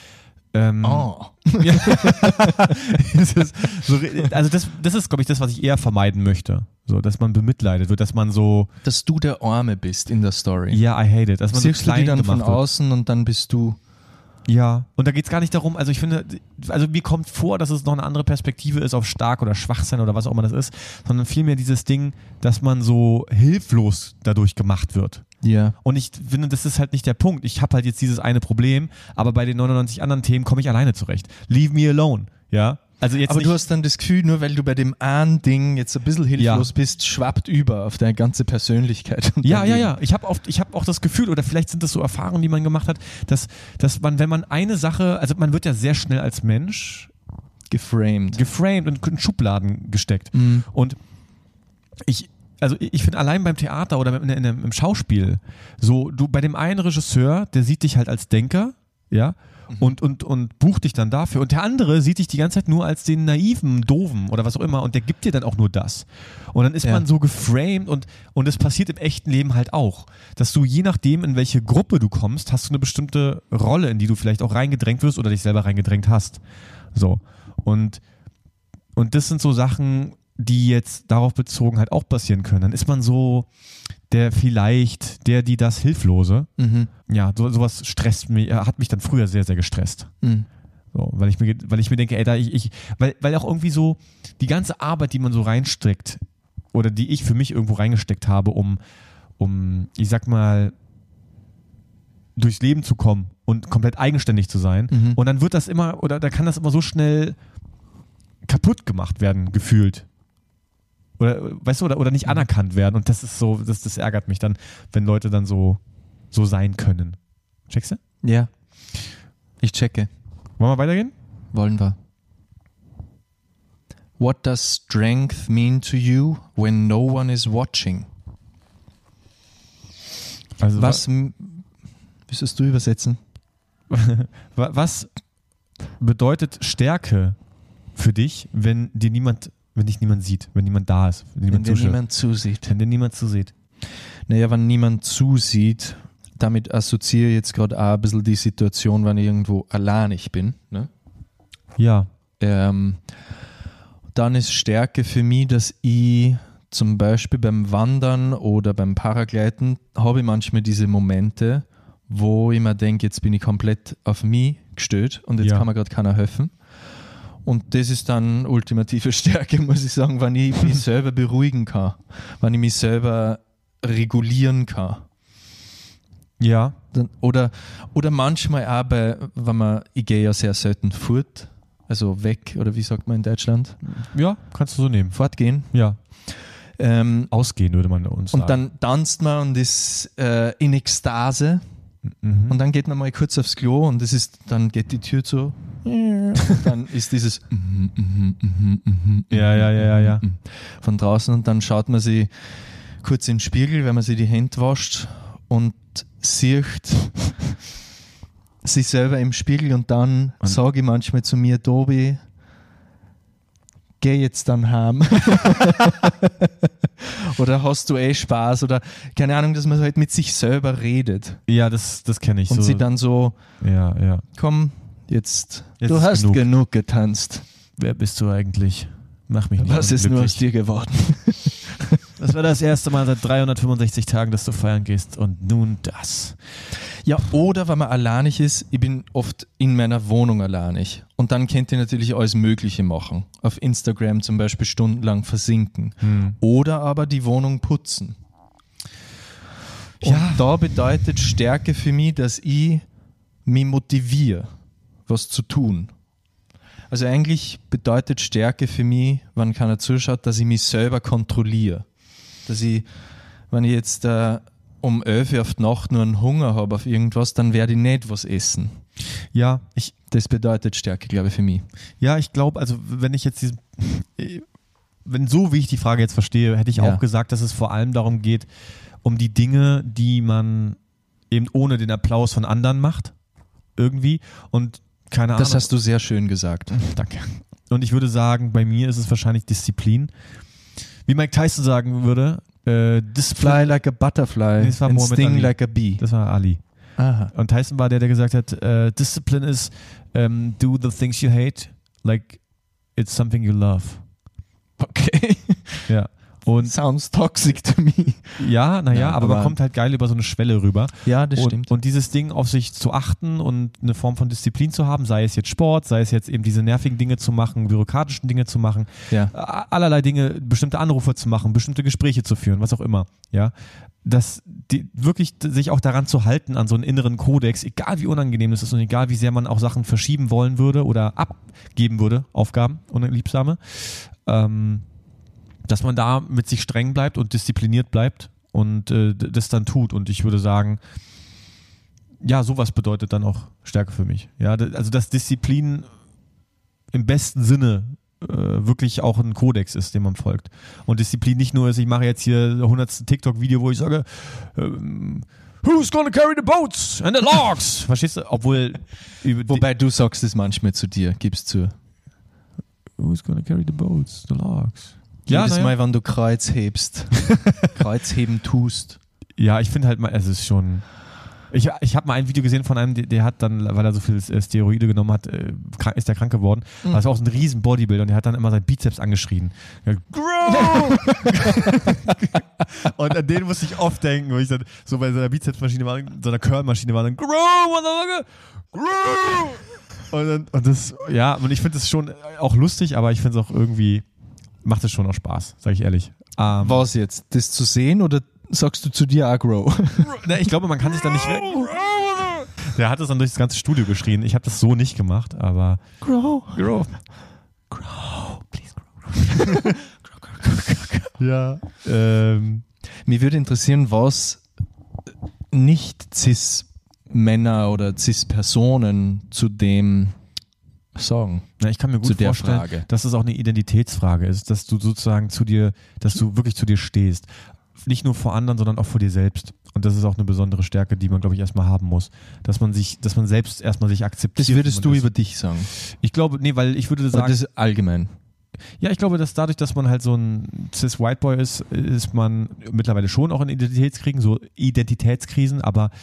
Ja. Das ist glaube ich, das, was ich eher vermeiden möchte. So, dass man bemitleidet wird, dass man so... Dass du der Arme bist in der Story. Ja, I hate it. Dass man siehst so du die dann von wird. außen und dann bist du... Ja, und da geht es gar nicht darum, also ich finde, also mir kommt vor, dass es noch eine andere Perspektive ist auf stark oder schwach sein oder was auch immer das ist, sondern vielmehr dieses Ding, dass man so hilflos dadurch gemacht wird. Ja. Und ich finde, das ist halt nicht der Punkt. Ich habe halt jetzt dieses eine Problem, aber bei den 99 anderen Themen komme ich alleine zurecht. Leave me alone, ja. Also jetzt aber nicht, du hast dann das Gefühl, nur weil du bei dem einen Ding jetzt ein bisschen hilflos bist, schwappt über auf deine ganze Persönlichkeit. Ja. Ich hab auch das Gefühl, oder vielleicht sind das so Erfahrungen, die man gemacht hat, dass man, wenn man eine Sache, also man wird ja sehr schnell als Mensch geframed und in Schubladen gesteckt. Mhm. Und ich finde allein beim Theater oder im Schauspiel, so du bei dem einen Regisseur, der sieht dich halt als Denker, ja, und bucht dich dann dafür. Und der andere sieht dich die ganze Zeit nur als den naiven, doofen oder was auch immer und der gibt dir dann auch nur das. Und dann ist man so geframed und es passiert im echten Leben halt auch, dass du je nachdem, in welche Gruppe du kommst, hast du eine bestimmte Rolle, in die du vielleicht auch reingedrängt wirst oder dich selber reingedrängt hast. So. Und das sind so Sachen, die jetzt darauf bezogen halt auch passieren können. Dann ist man so die das Hilflose. Mhm. Ja, sowas stresst mich, hat mich dann früher sehr, sehr gestresst. Mhm. So, weil ich mir denke, ey, weil auch irgendwie so die ganze Arbeit, die man so reinsteckt oder die ich für mich irgendwo reingesteckt habe, um ich sag mal, durchs Leben zu kommen und komplett eigenständig zu sein. Mhm. Und dann wird das immer, oder da kann das immer so schnell kaputt gemacht werden, gefühlt. Oder, weißt du, oder nicht anerkannt werden. Und das ist so, das ärgert mich dann, wenn Leute dann so sein können. Checkst du? Ja. Ich checke. Wollen wir weitergehen? Wollen wir. What does strength mean to you when no one is watching? Also willst du übersetzen? Was bedeutet Stärke für dich, wenn dich niemand sieht, wenn niemand da ist, wenn dir niemand zusieht? Wenn dir niemand zusieht. Naja, wenn niemand zusieht, damit assoziiere ich jetzt gerade auch ein bisschen die Situation, wenn ich irgendwo alleinig bin. Ne? Ja. Dann ist Stärke für mich, dass ich zum Beispiel beim Wandern oder beim Paragleiten habe ich manchmal diese Momente, wo ich mir denke, jetzt bin ich komplett auf mich gestellt und jetzt kann mir gerade keiner helfen. Und das ist dann ultimative Stärke, muss ich sagen, wenn ich mich selber beruhigen kann, wenn ich mich selber regulieren kann. Ja. Oder manchmal auch ich gehe ja sehr selten fort, also weg, oder wie sagt man in Deutschland? Ja, kannst du so nehmen. Fortgehen. Ja. Ausgehen würde man uns sagen. Und dann tanzt man und ist in Ekstase. Mhm. Und dann geht man mal kurz aufs Klo und dann geht die Tür zu. Und dann ist dieses Ja. von draußen und dann schaut man sich kurz in den Spiegel, wenn man sich die Hände wascht und sieht sich selber im Spiegel und dann sage ich manchmal zu mir, Tobi, geh jetzt dann heim. Oder hast du Spaß oder keine Ahnung, dass man halt mit sich selber redet. Ja, das kenne ich. Und sie dann so, ja. Komm, jetzt du hast genug getanzt. Wer bist du eigentlich? Mach mich nicht Was ist nur aus dir geworden? Das war das erste Mal seit 365 Tagen, dass du feiern gehst und nun das. Ja, oder wenn man alleinig ist, ich bin oft in meiner Wohnung alleinig und dann könnt ihr natürlich alles Mögliche machen. Auf Instagram zum Beispiel stundenlang versinken oder aber die Wohnung putzen. Und da bedeutet Stärke für mich, dass ich mich motiviere, was zu tun. Also eigentlich bedeutet Stärke für mich, wenn keiner zuschaut, dass ich mich selber kontrolliere. Dass ich, wenn ich jetzt um 11 Uhr auf die Nacht nur einen Hunger habe auf irgendwas, dann werde ich nicht was essen. Ja, das bedeutet Stärke, glaube ich, für mich. Ja, ich glaube, also wenn ich jetzt so wie ich die Frage jetzt verstehe, hätte ich auch gesagt, dass es vor allem darum geht, um die Dinge, die man eben ohne den Applaus von anderen macht, irgendwie und keine Ahnung. Das hast du sehr schön gesagt. Danke. Und ich würde sagen, bei mir ist es wahrscheinlich Disziplin. Wie Mike Tyson sagen würde, Fly like a butterfly and sting like a bee. Das war Ali. Aha. Und Tyson war der gesagt hat, Discipline is do the things you hate like it's something you love. Okay. Ja. Und sounds toxic to me. Ja, naja, aber man kommt halt geil über so eine Schwelle rüber. Ja, das stimmt. Und dieses Ding auf sich zu achten und eine Form von Disziplin zu haben, sei es jetzt Sport, sei es jetzt eben diese nervigen Dinge zu machen, bürokratischen Dinge zu machen, allerlei Dinge, bestimmte Anrufe zu machen, bestimmte Gespräche zu führen, was auch immer, ja. Wirklich sich auch daran zu halten, an so einen inneren Kodex, egal wie unangenehm es ist und egal wie sehr man auch Sachen verschieben wollen würde oder abgeben würde, Aufgaben, unliebsame, dass man da mit sich streng bleibt und diszipliniert bleibt und das dann tut. Und ich würde sagen, ja, sowas bedeutet dann auch Stärke für mich. Ja, also dass Disziplin im besten Sinne wirklich auch ein Kodex ist, dem man folgt. Und Disziplin nicht nur ist, ich mache jetzt hier 100. TikTok-Video, wo ich sage, who's gonna carry the boats and the logs? Verstehst du? Wobei du sagst es manchmal zu dir, gibst zu. Who's gonna carry the boats, the logs? Jedes Mal, wenn du Kreuz hebst, Kreuzheben tust. Ja, ich finde halt mal, es ist schon... Ich habe mal ein Video gesehen von einem, der hat dann, weil er so viel Steroide genommen hat, ist der krank geworden. Mhm. Das war auch so ein riesen Bodybuilder und der hat dann immer seinen Bizeps angeschrien. Grow! Und an den musste ich oft denken, wo ich dann so bei so einer Bizepsmaschine war, so einer Curl-Maschine war, dann Grow, Motherfucker! Grow! Und das, ja, und ich finde das schon auch lustig, aber ich finde es auch irgendwie, macht es schon auch Spaß, sage ich ehrlich. Was jetzt? Das zu sehen oder sagst du zu dir auch Grow? Ich glaube, man kann sich da nicht weg. Der hat es dann durch das ganze Studio geschrien. Ich habe das so nicht gemacht, aber Grow. Grow. Grow. Please grow. Ja. Mich würde interessieren, was nicht Cis-Männer oder Cis-Personen zu dem sagen. Ja, ich kann mir gut vorstellen, dass es auch eine Identitätsfrage ist, dass du sozusagen dass du wirklich zu dir stehst. Nicht nur vor anderen, sondern auch vor dir selbst. Und das ist auch eine besondere Stärke, die man, glaube ich, erstmal haben muss. Dass man selbst erstmal sich akzeptiert. Das würdest du über dich sagen? Ich glaube, nee, weil ich würde sagen... Aber das ist allgemein. Ja, ich glaube, dass dadurch, dass man halt so ein Cis-White-Boy ist man mittlerweile schon auch in Identitätskrisen, aber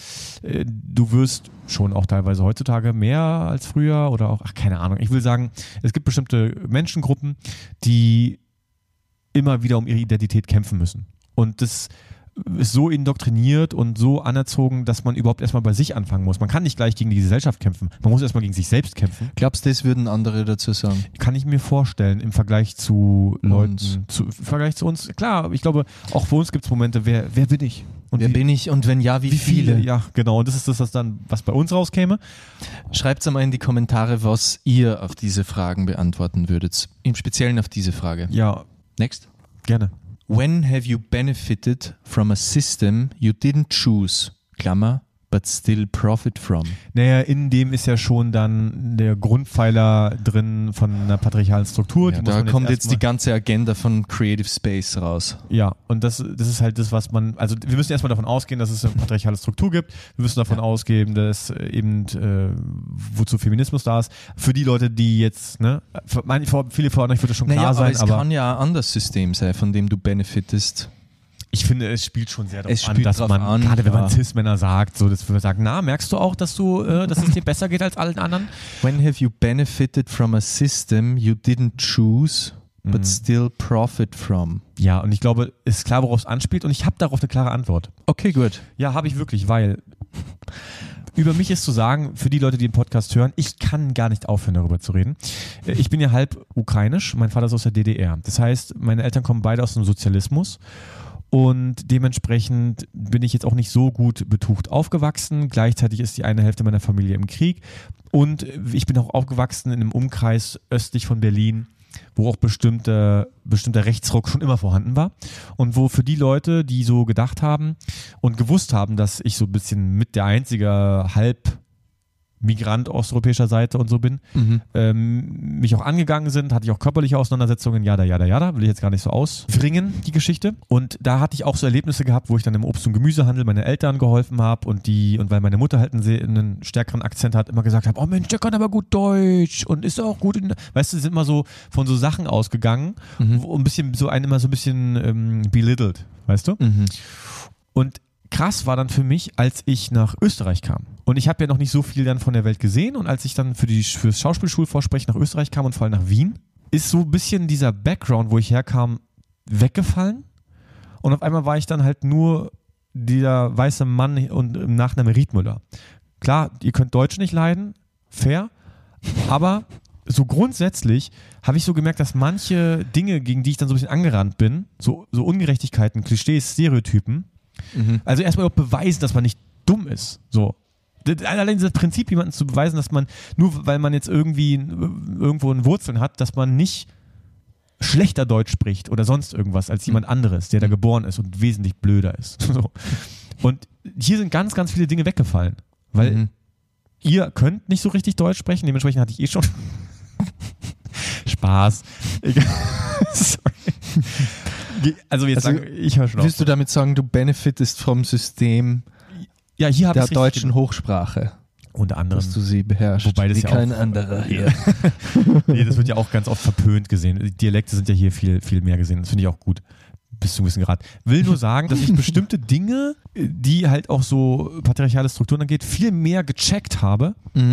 du wirst schon auch teilweise heutzutage mehr als früher oder auch, keine Ahnung. Ich will sagen, es gibt bestimmte Menschengruppen, die immer wieder um ihre Identität kämpfen müssen. Und das ist so indoktriniert und so anerzogen, dass man überhaupt erstmal bei sich anfangen muss. Man kann nicht gleich gegen die Gesellschaft kämpfen. Man muss erstmal gegen sich selbst kämpfen. Glaubst du, das würden andere dazu sagen? Kann ich mir vorstellen, im Vergleich zu Leuten, im Vergleich zu uns. Klar, ich glaube, auch für uns gibt es Momente, wer bin ich? Und wer bin ich und wenn ja, wie viele? Ja, genau. Und das ist das, was bei uns rauskäme. Schreibt einmal in die Kommentare, was ihr auf diese Fragen beantworten würdet. Im Speziellen auf diese Frage. Ja. Next. Gerne. When have you benefited from a system you didn't choose, Klammer, but still profit from? Naja, in dem ist ja schon dann der Grundpfeiler drin von einer patriarchalen Struktur. Ja, da kommt jetzt die ganze Agenda von Creative Space raus. Ja, und das ist halt das, was man, also wir müssen erstmal davon ausgehen, dass es eine patriarchale Struktur gibt. Wir müssen davon ausgehen, dass eben, wozu Feminismus da ist. Für die Leute, die jetzt, viele von euch wird das schon klar sein. Aber es kann ja ein anderes System sein, von dem du benefitest. Ich finde, es spielt schon sehr darauf an, dass man, gerade wenn man Cis-Männer sagt, so, dass wir sagen, merkst du auch, dass es dir besser geht als allen anderen? When have you benefited from a system you didn't choose, but still profit from? Ja, und ich glaube, ist klar, worauf es anspielt und ich habe darauf eine klare Antwort. Okay, gut. Ja, habe ich wirklich, weil über mich ist zu sagen, für die Leute, die den Podcast hören, ich kann gar nicht aufhören, darüber zu reden. Ich bin ja halb ukrainisch, mein Vater ist aus der DDR. Das heißt, meine Eltern kommen beide aus dem Sozialismus. Und dementsprechend bin ich jetzt auch nicht so gut betucht aufgewachsen. Gleichzeitig ist die eine Hälfte meiner Familie im Krieg. Und ich bin auch aufgewachsen in einem Umkreis östlich von Berlin, wo auch bestimmter Rechtsruck schon immer vorhanden war. Und wo für die Leute, die so gedacht haben und gewusst haben, dass ich so ein bisschen mit der einzige Migrant osteuropäischer Seite und so bin, mich auch angegangen sind, hatte ich auch körperliche Auseinandersetzungen, jada, will ich jetzt gar nicht so ausbringen, die Geschichte. Und da hatte ich auch so Erlebnisse gehabt, wo ich dann im Obst- und Gemüsehandel meine Eltern geholfen habe und weil meine Mutter halt einen stärkeren Akzent hat, immer gesagt hat, oh Mensch, der kann aber gut Deutsch und ist auch gut weißt du, sind immer so von so Sachen ausgegangen, wo ein bisschen immer so ein bisschen belittled, weißt du? Und krass war dann für mich, als ich nach Österreich kam. Und ich habe ja noch nicht so viel dann von der Welt gesehen. Und als ich dann fürs Schauspielschulvorsprechen nach Österreich kam und vor allem nach Wien, ist so ein bisschen dieser Background, wo ich herkam, weggefallen. Und auf einmal war ich dann halt nur dieser weiße Mann und im Nachnamen Riedmüller. Klar, ihr könnt Deutsch nicht leiden, fair, aber so grundsätzlich habe ich so gemerkt, dass manche Dinge, gegen die ich dann so ein bisschen angerannt bin, so Ungerechtigkeiten, Klischees, Stereotypen, also erstmal auch beweisen, dass man nicht dumm ist. So. Allein dieses Prinzip, jemanden zu beweisen, dass man, nur weil man jetzt irgendwo in Wurzeln hat, dass man nicht schlechter Deutsch spricht oder sonst irgendwas als jemand anderes, der da geboren ist und wesentlich blöder ist. So. Und hier sind ganz, ganz viele Dinge weggefallen, weil ihr könnt nicht so richtig Deutsch sprechen, dementsprechend hatte ich schon Spaß. Sorry. Also jetzt ich höre schon auf. Willst du damit sagen, du benefitest vom System hier der deutschen Hochsprache? Unter anderem. Dass du sie beherrschst. Wobei das wie ja kein auch, anderer hier. Nee, das wird ja auch ganz oft verpönt gesehen. Die Dialekte sind ja hier viel, viel mehr gesehen. Das finde ich auch gut. Bis zu einem gewissen Grad. Will nur sagen, dass ich bestimmte Dinge, die halt auch so patriarchale Strukturen angeht, viel mehr gecheckt habe,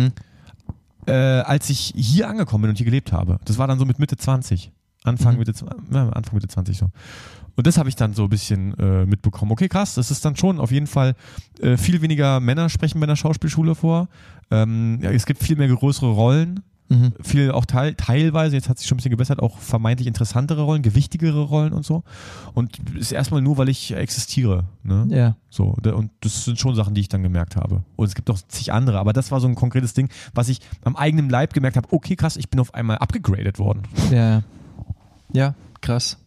als ich hier angekommen bin und hier gelebt habe. Das war dann so mit Mitte 20. Anfang Mitte 20 so. Und das habe ich dann so ein bisschen mitbekommen. Okay, krass, das ist dann schon auf jeden Fall viel weniger Männer sprechen bei einer Schauspielschule vor. Es gibt viel mehr größere Rollen. Viel auch teilweise, jetzt hat sich schon ein bisschen gebessert, auch vermeintlich interessantere Rollen, gewichtigere Rollen und so. Und ist erstmal nur, weil ich existiere. Ne? Ja. So, und das sind schon Sachen, die ich dann gemerkt habe. Und es gibt auch zig andere, aber das war so ein konkretes Ding, was ich am eigenen Leib gemerkt habe, okay, krass, ich bin auf einmal abgegradet worden. Ja. Ja, krass.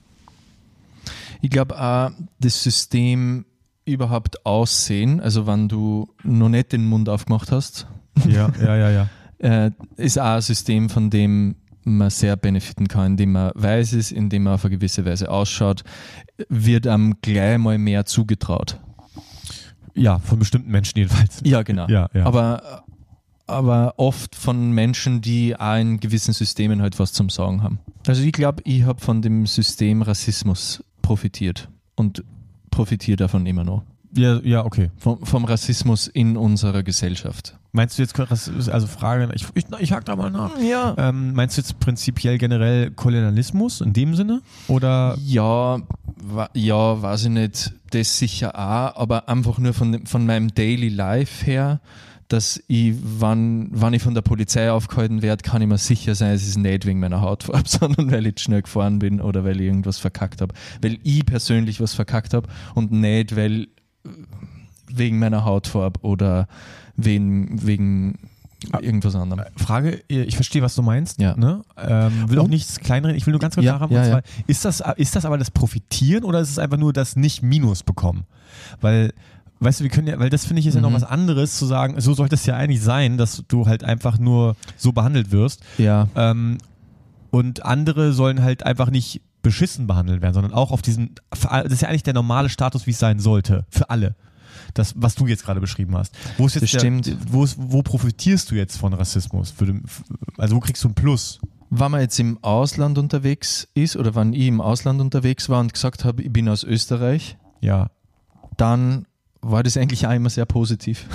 Ich glaube auch, das System überhaupt aussehen, also wenn du noch nicht den Mund aufgemacht hast, ja. ist auch ein System, von dem man sehr benefiten kann, indem man weiß ist, indem man auf eine gewisse Weise ausschaut, wird einem gleich mal mehr zugetraut. Ja, von bestimmten Menschen jedenfalls. Ja, genau. Ja. Aber oft von Menschen, die auch in gewissen Systemen halt was zum Sagen haben. Also ich glaube, ich habe von dem System Rassismus profitiert und profitiere davon immer noch. Ja, okay. Vom Rassismus in unserer Gesellschaft. Meinst du jetzt, also Frage, ich hake da mal nach. Ja. Meinst du jetzt prinzipiell generell Kolonialismus in dem Sinne? Oder? Ja, weiß ich nicht, das sicher auch, aber einfach nur von meinem Daily Life her, dass ich, wann ich von der Polizei aufgehalten werde, kann ich mir sicher sein, es ist nicht wegen meiner Hautfarbe, sondern weil ich schnell gefahren bin oder weil ich irgendwas verkackt habe. Weil ich persönlich was verkackt habe und nicht, weil wegen meiner Hautfarbe oder wegen irgendwas anderem. Frage, ich verstehe, was du meinst. Ja. Ne? Will auch nichts kleinreden, ich will nur ganz kurz nachhaben. Ja. Ist das aber das Profitieren oder ist es einfach nur das Nicht-Minus bekommen? Weil, weißt du, wir können ja, weil das finde ich ist ja noch was anderes, zu sagen, so sollte es ja eigentlich sein, dass du halt einfach nur so behandelt wirst. Ja. Und andere sollen halt einfach nicht beschissen behandelt werden, sondern auch auf diesen, das ist ja eigentlich der normale Status, wie es sein sollte, für alle. Das, was du jetzt gerade beschrieben hast. Wo ist jetzt wo profitierst du jetzt von Rassismus? Also wo kriegst du ein Plus? Wenn man jetzt im Ausland unterwegs ist oder wenn ich im Ausland unterwegs war und gesagt habe, ich bin aus Österreich, ja, dann war das eigentlich auch immer sehr positiv.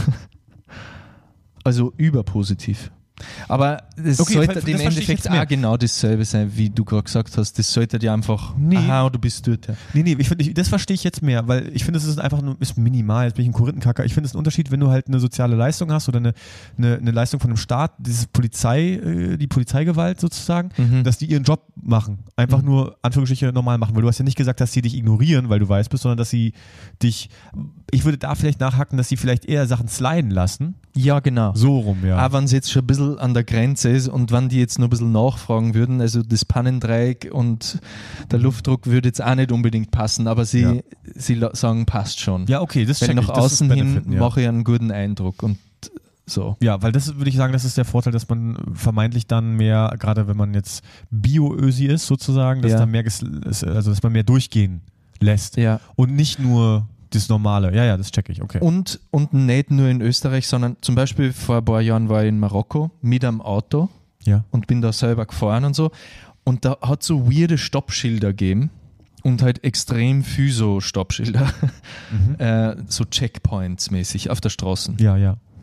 Also überpositiv. Aber das sollte im Endeffekt auch genau dasselbe sein, wie du gerade gesagt hast. Das sollte dir einfach, aha, du bist dort. Ja. Nee, das verstehe ich jetzt mehr, weil ich finde, es ist einfach nur, ist minimal, jetzt bin ich ein Korinthenkacker. Ich finde es ein Unterschied, wenn du halt eine soziale Leistung hast oder eine Leistung von einem Staat, die Polizeigewalt sozusagen, dass die ihren Job machen. Einfach nur, Anführungsstriche, normal machen, weil du hast ja nicht gesagt, dass sie dich ignorieren, weil du weiß bist, sondern dass sie dich, ich würde da vielleicht nachhaken, dass sie vielleicht eher Sachen sliden lassen. Ja, genau. So rum, ja. Aber wenn es jetzt schon ein bisschen an der Grenze ist und wenn die jetzt noch ein bisschen nachfragen würden, also das Pannendreieck und der Luftdruck würde jetzt auch nicht unbedingt passen, aber sie sagen, passt schon. Ja, okay, das check ich. Weil nach außen hin mache ich einen guten Eindruck und so. Ja, weil das würde ich sagen, das ist der Vorteil, dass man vermeintlich dann mehr, gerade wenn man jetzt Bio-Ösi ist sozusagen, dass dann mehr, dass man mehr durchgehen lässt. Ja. Und nicht nur das Normale. Ja, das checke ich, okay. Und nicht nur in Österreich, sondern zum Beispiel vor ein paar Jahren war ich in Marokko mit einem Auto und bin da selber gefahren und so. Und da hat es so weirde Stoppschilder gegeben und halt extrem viel so Stoppschilder, so Checkpoints mäßig auf der Straße. Ja.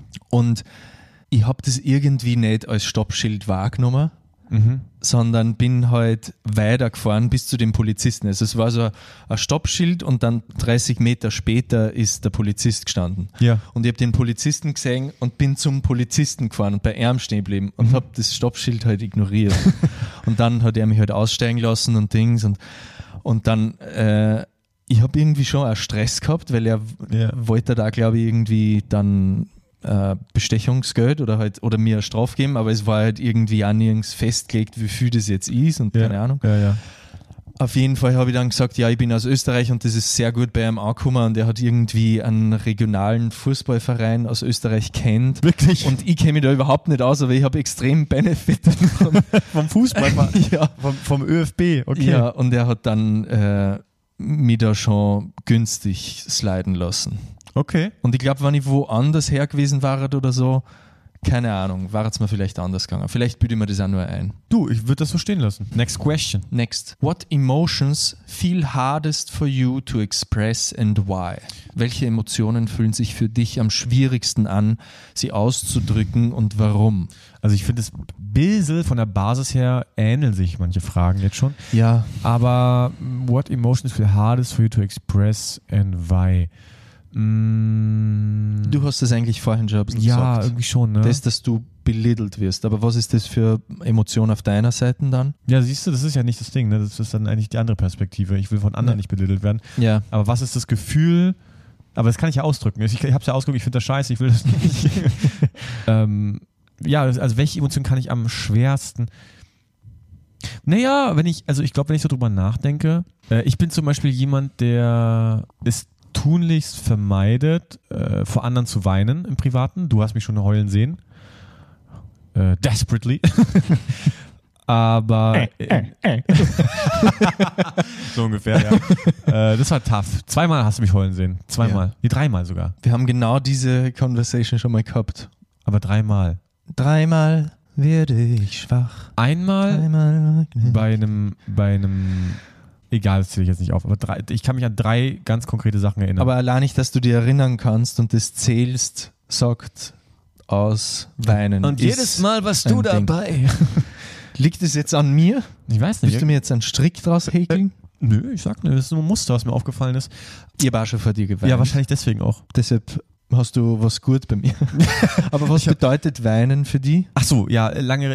Und ich habe das irgendwie nicht als Stoppschild wahrgenommen, sondern bin halt weitergefahren bis zu dem Polizisten. Also es war so ein Stoppschild und dann 30 Meter später ist der Polizist gestanden. Ja. Und ich habe den Polizisten gesehen und bin zum Polizisten gefahren und bei ihm stehen geblieben und habe das Stoppschild halt ignoriert. Und dann hat er mich halt aussteigen lassen und Dings und dann ich habe irgendwie schon auch Stress gehabt, weil er wollte da, glaube ich, irgendwie dann Bestechungsgeld oder mir eine Strafe geben, aber es war halt irgendwie auch nirgends festgelegt, wie viel das jetzt ist und keine Ahnung. Ja. Auf jeden Fall habe ich dann gesagt, ja, ich bin aus Österreich und das ist sehr gut bei ihm angekommen und er hat irgendwie einen regionalen Fußballverein aus Österreich kennt. Wirklich? Und ich kenne mich da überhaupt nicht aus, aber ich habe extrem Benefit vom Fußball, ja. vom ÖFB, okay. Ja, und er hat dann mich da schon günstig sliden lassen. Okay. Und ich glaube, wenn ich woanders her gewesen wäre oder so, keine Ahnung, wäre es mir vielleicht anders gegangen. Vielleicht bilde ich mir das auch nur ein. Du, ich würde das so stehen lassen. Next question. Next. What emotions feel hardest for you to express and why? Welche Emotionen fühlen sich für dich am schwierigsten an, sie auszudrücken und warum? Also ich finde, das bisschen von der Basis her ähneln sich manche Fragen jetzt schon. Ja. Aber what emotions feel hardest for you to express and why? Du hast das eigentlich vorhin schon ein bisschen gesagt. Ja, irgendwie schon, ne? Das, dass du belittelt wirst. Aber was ist das für Emotion auf deiner Seite dann? Ja, siehst du, das ist ja nicht das Ding, ne? Das ist dann eigentlich die andere Perspektive. Ich will von anderen nicht belittelt werden. Ja. Aber was ist das Gefühl? Aber das kann ich ja ausdrücken. Ich habe es ja ausgedrückt, ich finde das scheiße, ich will das nicht. Ja, also welche Emotion kann ich am schwersten? Naja, ich glaube, wenn ich so drüber nachdenke, ich bin zum Beispiel jemand, der ist tunlichst vermeidet, vor anderen zu weinen im Privaten. Du hast mich schon heulen sehen. Desperately. Aber so ungefähr, ja. Das war tough. 2-mal hast du mich heulen sehen. 2-mal. Ja. Nee, 3-mal sogar. Wir haben genau diese Conversation schon mal gehabt. Aber 3-mal. 3-mal werde ich schwach. Einmal bei einem egal, das zähle ich jetzt nicht auf, aber ich kann mich an 3 ganz konkrete Sachen erinnern. Aber allein nicht, dass du dir erinnern kannst und das zählst, sagt aus Weinen. Und jedes Mal warst du dabei. Liegt es jetzt an mir? Ich weiß nicht. Willst du mir jetzt einen Strick draus häkeln? Nö, ich sag nicht. Das ist nur ein Muster, was mir aufgefallen ist. Ich habe auch schon vor dir geweint. Ja, wahrscheinlich deswegen auch. Deshalb hast du was gut bei mir. Aber was bedeutet Weinen für die? Ach so, ja,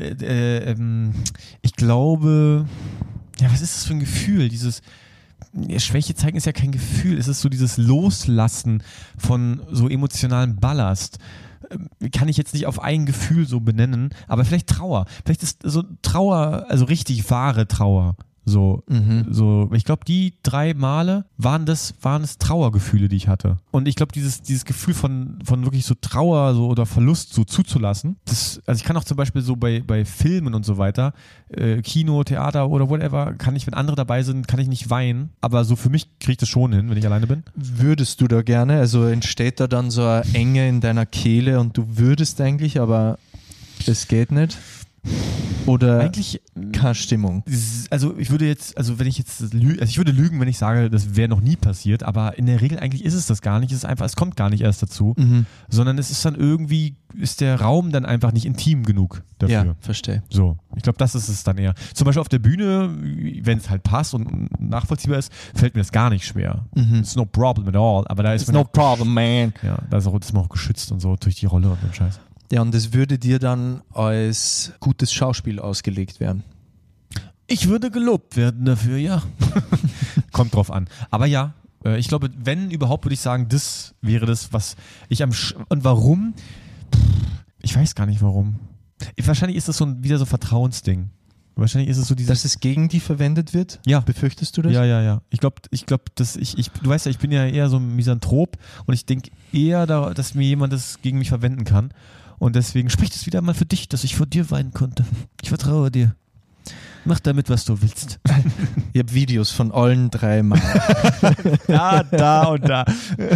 ich glaube, ja, was ist das für ein Gefühl? Dieses Schwäche zeigen ist ja kein Gefühl. Es ist so dieses Loslassen von so emotionalem Ballast. Kann ich jetzt nicht auf ein Gefühl so benennen, aber vielleicht Trauer. Vielleicht ist so Trauer, also richtig wahre Trauer. So, ich glaube, die 3 Male waren es Trauergefühle, die ich hatte. Und ich glaube, dieses Gefühl von wirklich so Trauer so, oder Verlust so zuzulassen, also ich kann auch zum Beispiel so bei Filmen und so weiter, Kino, Theater oder whatever, kann ich, wenn andere dabei sind, kann ich nicht weinen. Aber so für mich kriege ich das schon hin, wenn ich alleine bin. Würdest du da gerne? Also entsteht da dann so eine Enge in deiner Kehle und du würdest eigentlich, aber es geht nicht? Oder eigentlich keine Stimmung? Also ich würde lügen, wenn ich sage, das wäre noch nie passiert, aber in der Regel eigentlich ist es das gar nicht. Es kommt gar nicht erst dazu, sondern es ist dann irgendwie, ist der Raum dann einfach nicht intim genug dafür. Ja, verstehe. So, ich glaube, das ist es dann eher. Zum Beispiel auf der Bühne, wenn es halt passt und nachvollziehbar ist, fällt mir das gar nicht schwer. It's no problem at all. Aber da ist no problem, man. Ja, da ist man auch geschützt und so durch die Rolle und so ein Scheiß. Ja, und das würde dir dann als gutes Schauspiel ausgelegt werden. Ich würde gelobt werden dafür, ja. Kommt drauf an. Aber ja, ich glaube, wenn überhaupt, würde ich sagen, das wäre das, was ich und warum? Ich weiß gar nicht warum. Wahrscheinlich ist das wieder so ein Vertrauensding. Wahrscheinlich ist es so dieses... Dass es gegen die verwendet wird? Ja. Befürchtest du das? Ja. Ich glaube, dass du weißt ja, ich bin ja eher so ein Misanthrop und ich denke eher, dass mir jemand das gegen mich verwenden kann. Und deswegen spricht es wieder mal für dich, dass ich vor dir weinen konnte. Ich vertraue dir. Mach damit, was du willst. Ich habe Videos von allen 3 Mal. da und da.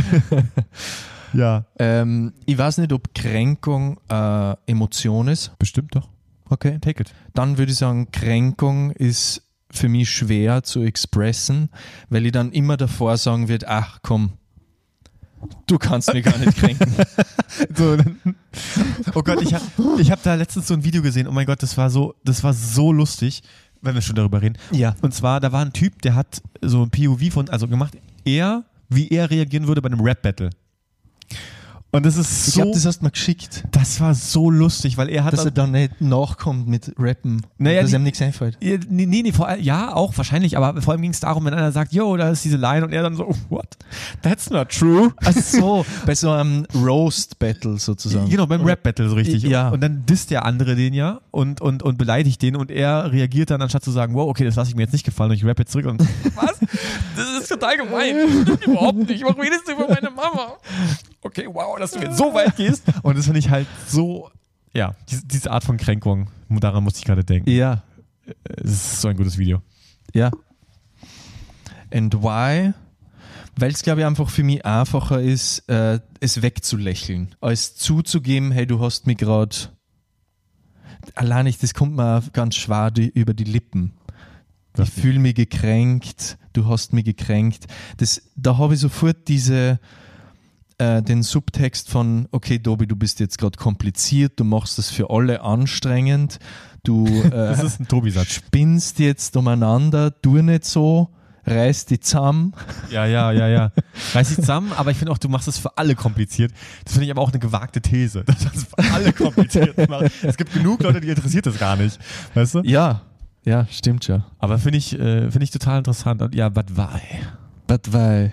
Ja. Ich weiß nicht, ob Kränkung Emotion ist. Bestimmt doch. Okay. Take it. Dann würde ich sagen, Kränkung ist für mich schwer zu expressen, weil ich dann immer davor sagen würde, ach komm, Du kannst mich gar nicht kränken. So, oh Gott, ich hab da letztens so ein Video gesehen. Oh mein Gott, das war so lustig, wenn wir schon darüber reden. Ja. Und zwar, da war ein Typ, der hat so ein POV gemacht, wie er reagieren würde bei einem Rap-Battle. Und das ist Ich glaube, das hast du mir geschickt. Das war so lustig, weil er hat... Dass er dann nicht nachkommt mit Rappen, naja, dass ihm nichts einfällt. Nee, vor allem, ja, auch wahrscheinlich, aber vor allem ging es darum, wenn einer sagt, yo, da ist diese Line und er dann so, what? That's not true. Ach so, bei so einem Roast-Battle sozusagen. Genau, beim Rap-Battle so richtig. Ja. Und dann disst der andere den ja und beleidigt den und er reagiert dann, anstatt zu sagen, wow, okay, das lasse ich mir jetzt nicht gefallen und ich rappe jetzt zurück und was? Das ist total gemein. Das stimmt überhaupt nicht. Ich mach wenigstens über meine Mama. Okay, wow, dass du jetzt so weit gehst. Und das finde ich halt so, ja, diese Art von Kränkung, daran musste ich gerade denken. Ja. Es ist so ein gutes Video. Ja. And why? Weil es, glaube ich, einfach für mich einfacher ist, es wegzulächeln, als zuzugeben, hey, du hast mich gerade, allein nicht, das kommt mir ganz schwer über die Lippen. Ich fühle mich gekränkt, du hast mich gekränkt. Da habe ich sofort den Subtext von, okay, Dobi, du bist jetzt gerade kompliziert, du machst das für alle anstrengend, du das ist ein Tobi-Satz. Spinnst jetzt umeinander, tu nicht so, reiß die zusammen. Ja. Reiß dich zusammen, aber ich finde auch, du machst es für alle kompliziert. Das finde ich aber auch eine gewagte These, dass das für alle kompliziert macht. Es gibt genug Leute, die interessiert das gar nicht, weißt du? Ja, stimmt schon. Aber finde ich total interessant. Und ja, but why?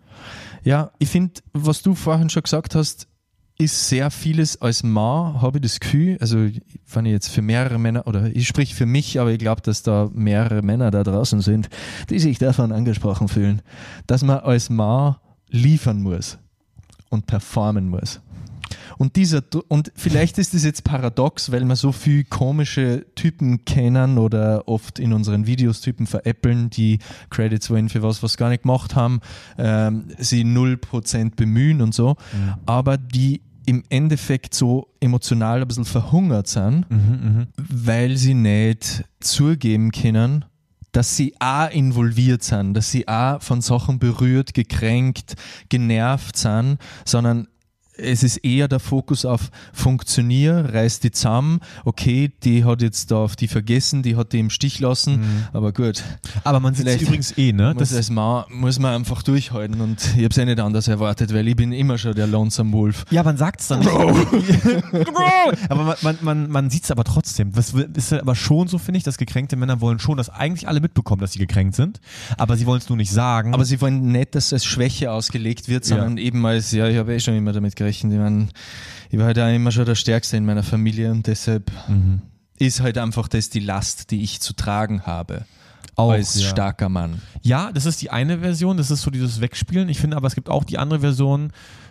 Ja, ich finde, was du vorhin schon gesagt hast, ist sehr vieles als Mann, habe ich das Gefühl, also wenn ich jetzt für mehrere Männer, oder ich sprich für mich, aber ich glaube, dass da mehrere Männer da draußen sind, die sich davon angesprochen fühlen, dass man als Mann liefern muss und performen muss. Und vielleicht ist das jetzt paradox, weil wir so viele komische Typen kennen oder oft in unseren Videos Typen veräppeln, die Credits wollen für was gar nicht gemacht haben, sie 0% bemühen und so, aber die im Endeffekt so emotional ein bisschen verhungert sind, weil sie nicht zugeben können, dass sie auch involviert sind, dass sie auch von Sachen berührt, gekränkt, genervt sind, sondern es ist eher der Fokus auf funktionier, reiß die zusammen, okay, die hat jetzt da auf die vergessen, die hat die im Stich lassen, aber gut. Aber man sieht es übrigens ne? Als Mann muss man einfach durchhalten und ich habe es ja nicht anders erwartet, weil ich bin immer schon der Lonesome Wolf. Ja, man sagt es dann nicht. Aber man sieht es aber trotzdem. Das ist aber schon so, finde ich, dass gekränkte Männer wollen schon, dass eigentlich alle mitbekommen, dass sie gekränkt sind, aber sie wollen es nur nicht sagen. Aber sie wollen nicht, dass es als Schwäche ausgelegt wird, sondern eben als, ich habe schon immer damit gerechnet. Ich meine, ich war halt auch immer schon der Stärkste in meiner Familie und deshalb ist halt einfach das die Last, die ich zu tragen habe. Auch, als starker Mann. Ja, das ist die eine Version, das ist so dieses Wegspielen. Ich finde aber, es gibt auch die andere Version,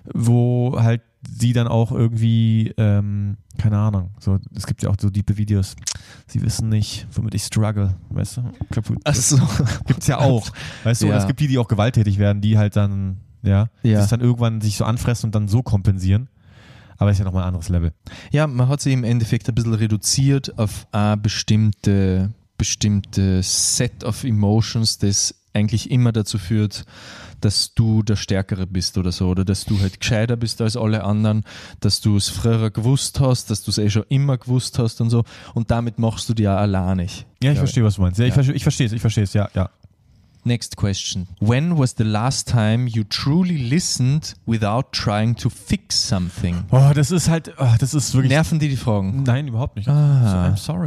wo halt sie dann auch irgendwie, keine Ahnung, so, es gibt ja auch so diepe Videos, sie wissen nicht, womit ich struggle, weißt du? Ach so. Gibt's ja auch, weißt du? Und es gibt die auch gewalttätig werden, die halt dann das dann irgendwann sich so anfressen und dann so kompensieren. Aber ist ja nochmal ein anderes Level. Ja, man hat sich im Endeffekt ein bisschen reduziert auf eine bestimmte Set of Emotions, das eigentlich immer dazu führt, dass du der Stärkere bist oder so, oder dass du halt gescheiter bist als alle anderen, dass du es früher gewusst hast, dass du es schon immer gewusst hast und so. Und damit machst du dir auch alleinig. Ja, ich verstehe, was du meinst. Ja, ich verstehe es, ja. Next question. When was the last time you truly listened without trying to fix something? Oh, das ist wirklich... Nerven die Fragen? Nein, überhaupt nicht. I'm sorry.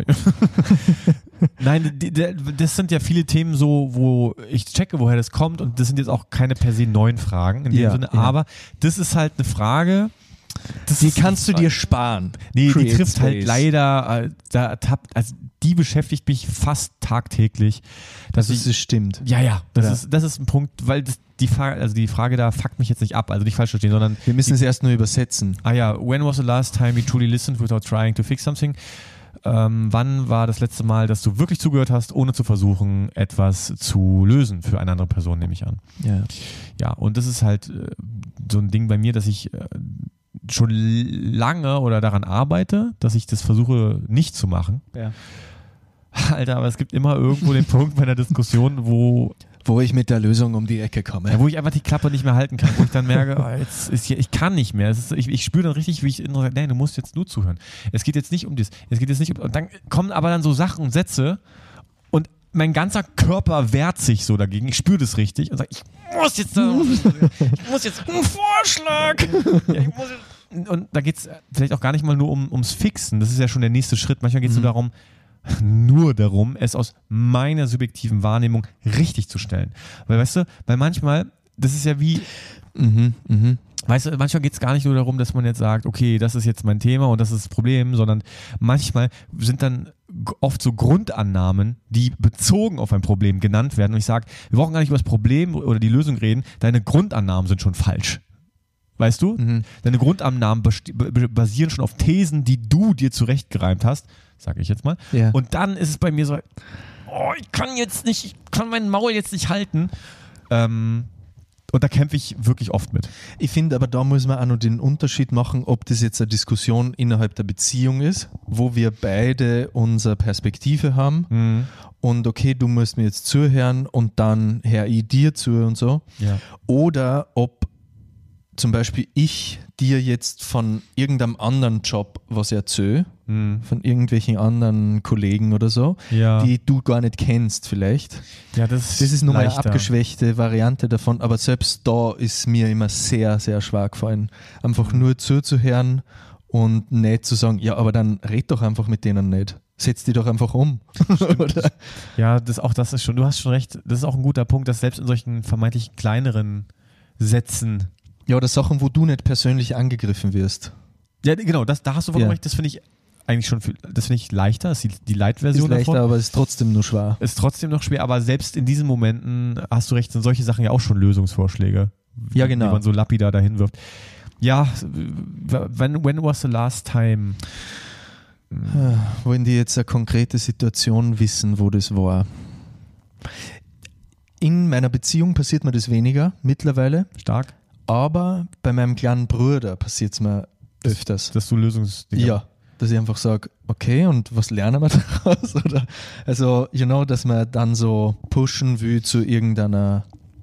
Nein, das sind ja viele Themen so, wo ich checke, woher das kommt und das sind jetzt auch keine per se neuen Fragen in dem Sinne, aber das ist halt eine Frage... Die kannst du dir sparen. Nee, die trifft halt leider, die beschäftigt mich fast tagtäglich. Das stimmt. Ja, das ist ein Punkt, weil die Frage da fuckt mich jetzt nicht ab, also nicht falsch verstehen, sondern... Wir müssen es erst nur übersetzen. When was the last time you truly listened without trying to fix something? Wann war das letzte Mal, dass du wirklich zugehört hast, ohne zu versuchen, etwas zu lösen für eine andere Person, nehme ich an. Ja, und das ist halt so ein Ding bei mir, dass ich... schon lange oder daran arbeite, dass ich das versuche nicht zu machen. Ja. Alter, aber es gibt immer irgendwo den Punkt bei einer Diskussion, wo Wo ich mit der Lösung um die Ecke komme. Ja, wo ich einfach die Klappe nicht mehr halten kann, wo ich dann merke, ich kann nicht mehr. Ich spüre dann richtig, wie ich nee, du musst jetzt nur zuhören. Es geht jetzt nicht um das. Es geht jetzt nicht um. Und dann kommen aber dann so Sachen und Sätze und mein ganzer Körper wehrt sich so dagegen. Ich spüre das richtig und sage, ich muss jetzt einen Vorschlag. Ja, und da geht es vielleicht auch gar nicht mal nur ums Fixen. Das ist ja schon der nächste Schritt. Manchmal geht es nur darum, es aus meiner subjektiven Wahrnehmung richtig zu stellen. Weil, weißt du, manchmal, das ist ja wie, weißt du, manchmal geht es gar nicht nur darum, dass man jetzt sagt, okay, das ist jetzt mein Thema und das ist das Problem, sondern manchmal sind dann oft so Grundannahmen, die bezogen auf ein Problem genannt werden. Und ich sage, wir brauchen gar nicht über das Problem oder die Lösung reden, deine Grundannahmen sind schon falsch. Weißt du? Deine Grundannahmen basieren schon auf Thesen, die du dir zurechtgereimt hast, sage ich jetzt mal. Ja. Und dann ist es bei mir so, ich kann mein Maul jetzt nicht halten. Und da kämpfe ich wirklich oft mit. Ich finde aber, da muss man auch noch den Unterschied machen, ob das jetzt eine Diskussion innerhalb der Beziehung ist, wo wir beide unsere Perspektive haben und okay, du musst mir jetzt zuhören und dann höre ich dir zu und so. Ja. Oder ob zum Beispiel ich dir jetzt von irgendeinem anderen Job was erzähle, von irgendwelchen anderen Kollegen oder so, die du gar nicht kennst vielleicht. Ja, das ist nur mal eine abgeschwächte Variante davon, aber selbst da ist mir immer sehr, sehr schwer gefallen, einfach nur zuzuhören und nicht zu sagen, ja, aber dann red doch einfach mit denen nicht. Setz die doch einfach um. Oder? Ja, das ist schon, du hast schon recht, das ist auch ein guter Punkt, dass selbst in solchen vermeintlich kleineren Sätzen. Ja, oder Sachen, wo du nicht persönlich angegriffen wirst. Ja, genau, da hast du vollkommen recht, das finde ich eigentlich schon, das finde ich leichter, das ist die Light-Version davon. Ist leichter, aber es ist trotzdem nur schwer. Ist trotzdem noch schwer, aber selbst in diesen Momenten, hast du recht, sind solche Sachen ja auch schon Lösungsvorschläge. Ja, genau. Die man so lapidar dahin wirft. Ja, when was the last time? Wollen die jetzt eine konkrete Situation wissen, wo das war? In meiner Beziehung passiert mir das weniger mittlerweile. Stark. Aber bei meinem kleinen Bruder passiert es mir öfters. Dass du Ja, dass ich einfach sage, okay, und was lernen wir daraus? Oder, also, dass man dann so pushen will zu irgendeiner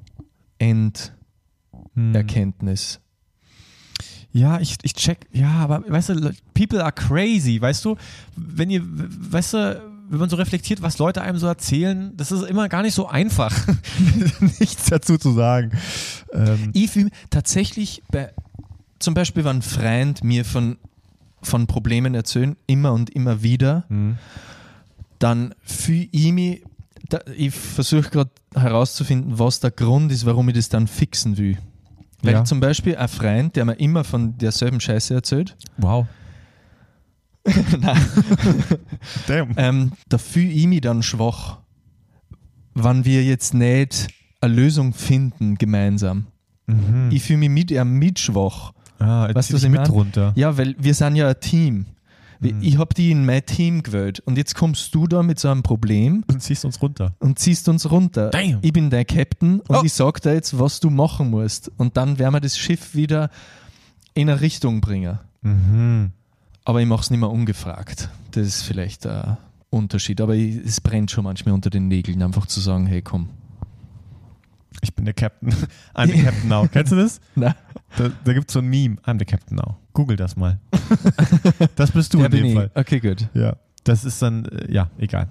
Enderkenntnis. Ja, ich check, ja, aber weißt du, people are crazy, weißt du, wenn man so reflektiert, was Leute einem so erzählen, das ist immer gar nicht so einfach, nichts dazu zu sagen. Ich fühle tatsächlich, zum Beispiel, wenn ein Freund mir von Problemen erzählen, immer und immer wieder, dann fühle ich mich, ich versuche gerade herauszufinden, was der Grund ist, warum ich das dann fixen will. Weil zum Beispiel ein Freund, der mir immer von derselben Scheiße erzählt. Wow. Damn. Da fühle ich mich dann schwach, wenn wir jetzt nicht eine Lösung finden gemeinsam. Ich fühle mich mit schwach. Weißt du, was ich meine? Runter. Ja, weil wir sind ja ein Team. Ich habe die in mein Team gewählt und jetzt kommst du da mit so einem Problem und ziehst uns runter. Damn. Ich bin dein Captain und ich sag dir jetzt, was du machen musst. Und dann werden wir das Schiff wieder in eine Richtung bringen. Aber ich mache es nicht mehr ungefragt. Das ist vielleicht ein Unterschied. Aber es brennt schon manchmal unter den Nägeln, einfach zu sagen, hey, komm. Ich bin der Captain. I'm the Captain now. Kennst du das? Nein. Da gibt es so ein Meme. I'm the Captain now. Google das mal. Das bist du in dem Fall. Okay, gut. Ja, das ist dann, egal.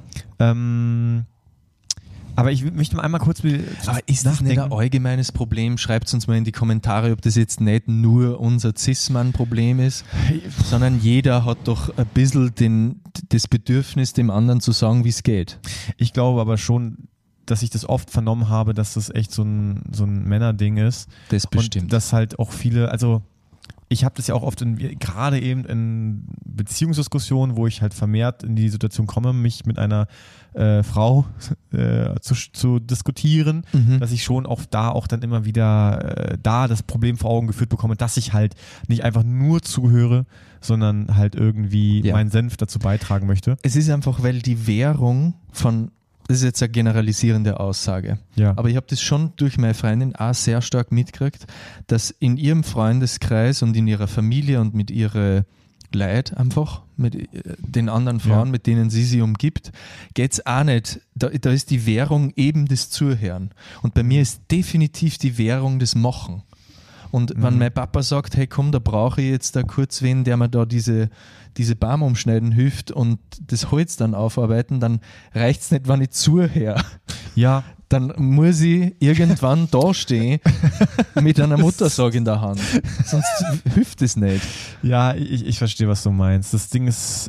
Aber ich möchte mal einmal kurz Aber ist das nicht ein allgemeines Problem? Schreibt uns mal in die Kommentare, ob das jetzt nicht nur unser Cis-Mann-Problem ist, sondern jeder hat doch ein bisschen das Bedürfnis, dem anderen zu sagen, wie es geht. Ich glaube aber schon, dass ich das oft vernommen habe, dass das echt so ein Männerding ist. Das bestimmt. Und dass halt auch viele, also ich habe das ja auch oft gerade eben in Beziehungsdiskussionen, wo ich halt vermehrt in die Situation komme, mich mit einer Frau zu diskutieren, dass ich schon auch dann immer wieder das Problem vor Augen geführt bekomme, dass ich halt nicht einfach nur zuhöre, sondern halt irgendwie meinen Senf dazu beitragen möchte. Es ist einfach, weil die Währung das ist jetzt eine generalisierende Aussage. Ja. Aber ich habe das schon durch meine Freundin auch sehr stark mitgekriegt, dass in ihrem Freundeskreis und in ihrer Familie und mit ihren Leid einfach mit den anderen Frauen, mit denen sie sich umgibt, geht es auch nicht. Da ist die Währung eben das Zuhören. Und bei mir ist definitiv die Währung das Machen. Und wenn mein Papa sagt, hey komm, da brauche ich jetzt da kurz wen, der mir da diese Baum umschneiden hilft und das Holz dann aufarbeiten, dann reicht es nicht, wenn ich zuhöre. Ja. Dann muss ich irgendwann dastehen mit einer Muttersage in der Hand. Sonst hilft es nicht. Ja, ich verstehe, was du meinst. Das Ding ist,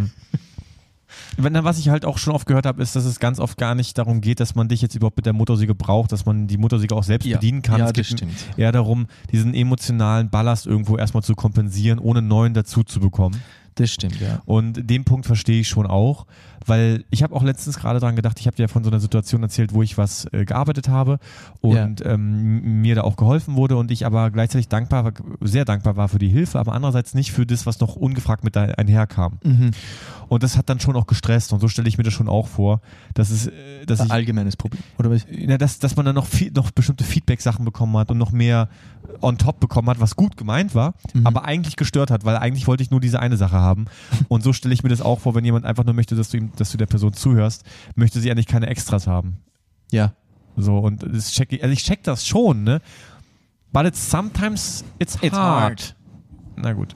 was ich halt auch schon oft gehört habe, ist, dass es ganz oft gar nicht darum geht, dass man dich jetzt überhaupt mit der Motorsäge braucht, dass man die Motorsäge auch selbst bedienen kann. Ja, es das geht stimmt. eher darum, diesen emotionalen Ballast irgendwo erstmal zu kompensieren, ohne neuen dazu zu bekommen. Das stimmt, ja. Und den Punkt verstehe ich schon auch, weil ich habe auch letztens gerade dran gedacht, ich habe dir ja von so einer Situation erzählt, wo ich was gearbeitet habe und mir da auch geholfen wurde und ich aber gleichzeitig sehr dankbar war für die Hilfe, aber andererseits nicht für das, was noch ungefragt mit einherkam. Mhm. Und das hat dann schon auch gestresst und so stelle ich mir das schon auch vor, dass ein allgemeines Problem, oder was? Ja, dass man dann noch bestimmte Feedback-Sachen bekommen hat und noch mehr on top bekommen hat, was gut gemeint war, aber eigentlich gestört hat, weil eigentlich wollte ich nur diese eine Sache haben. Und so stelle ich mir das auch vor, wenn jemand einfach nur möchte, dass du der Person zuhörst, möchte sie eigentlich keine Extras haben. Ja. So, und ich check das schon, ne? But sometimes it's hard. Na gut.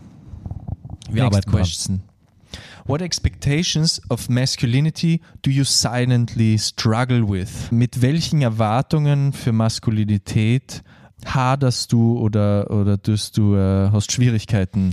Wir Next arbeiten question. Dran. What expectations of masculinity do you silently struggle with? Mit welchen Erwartungen für Maskulinität haderst du oder hast Schwierigkeiten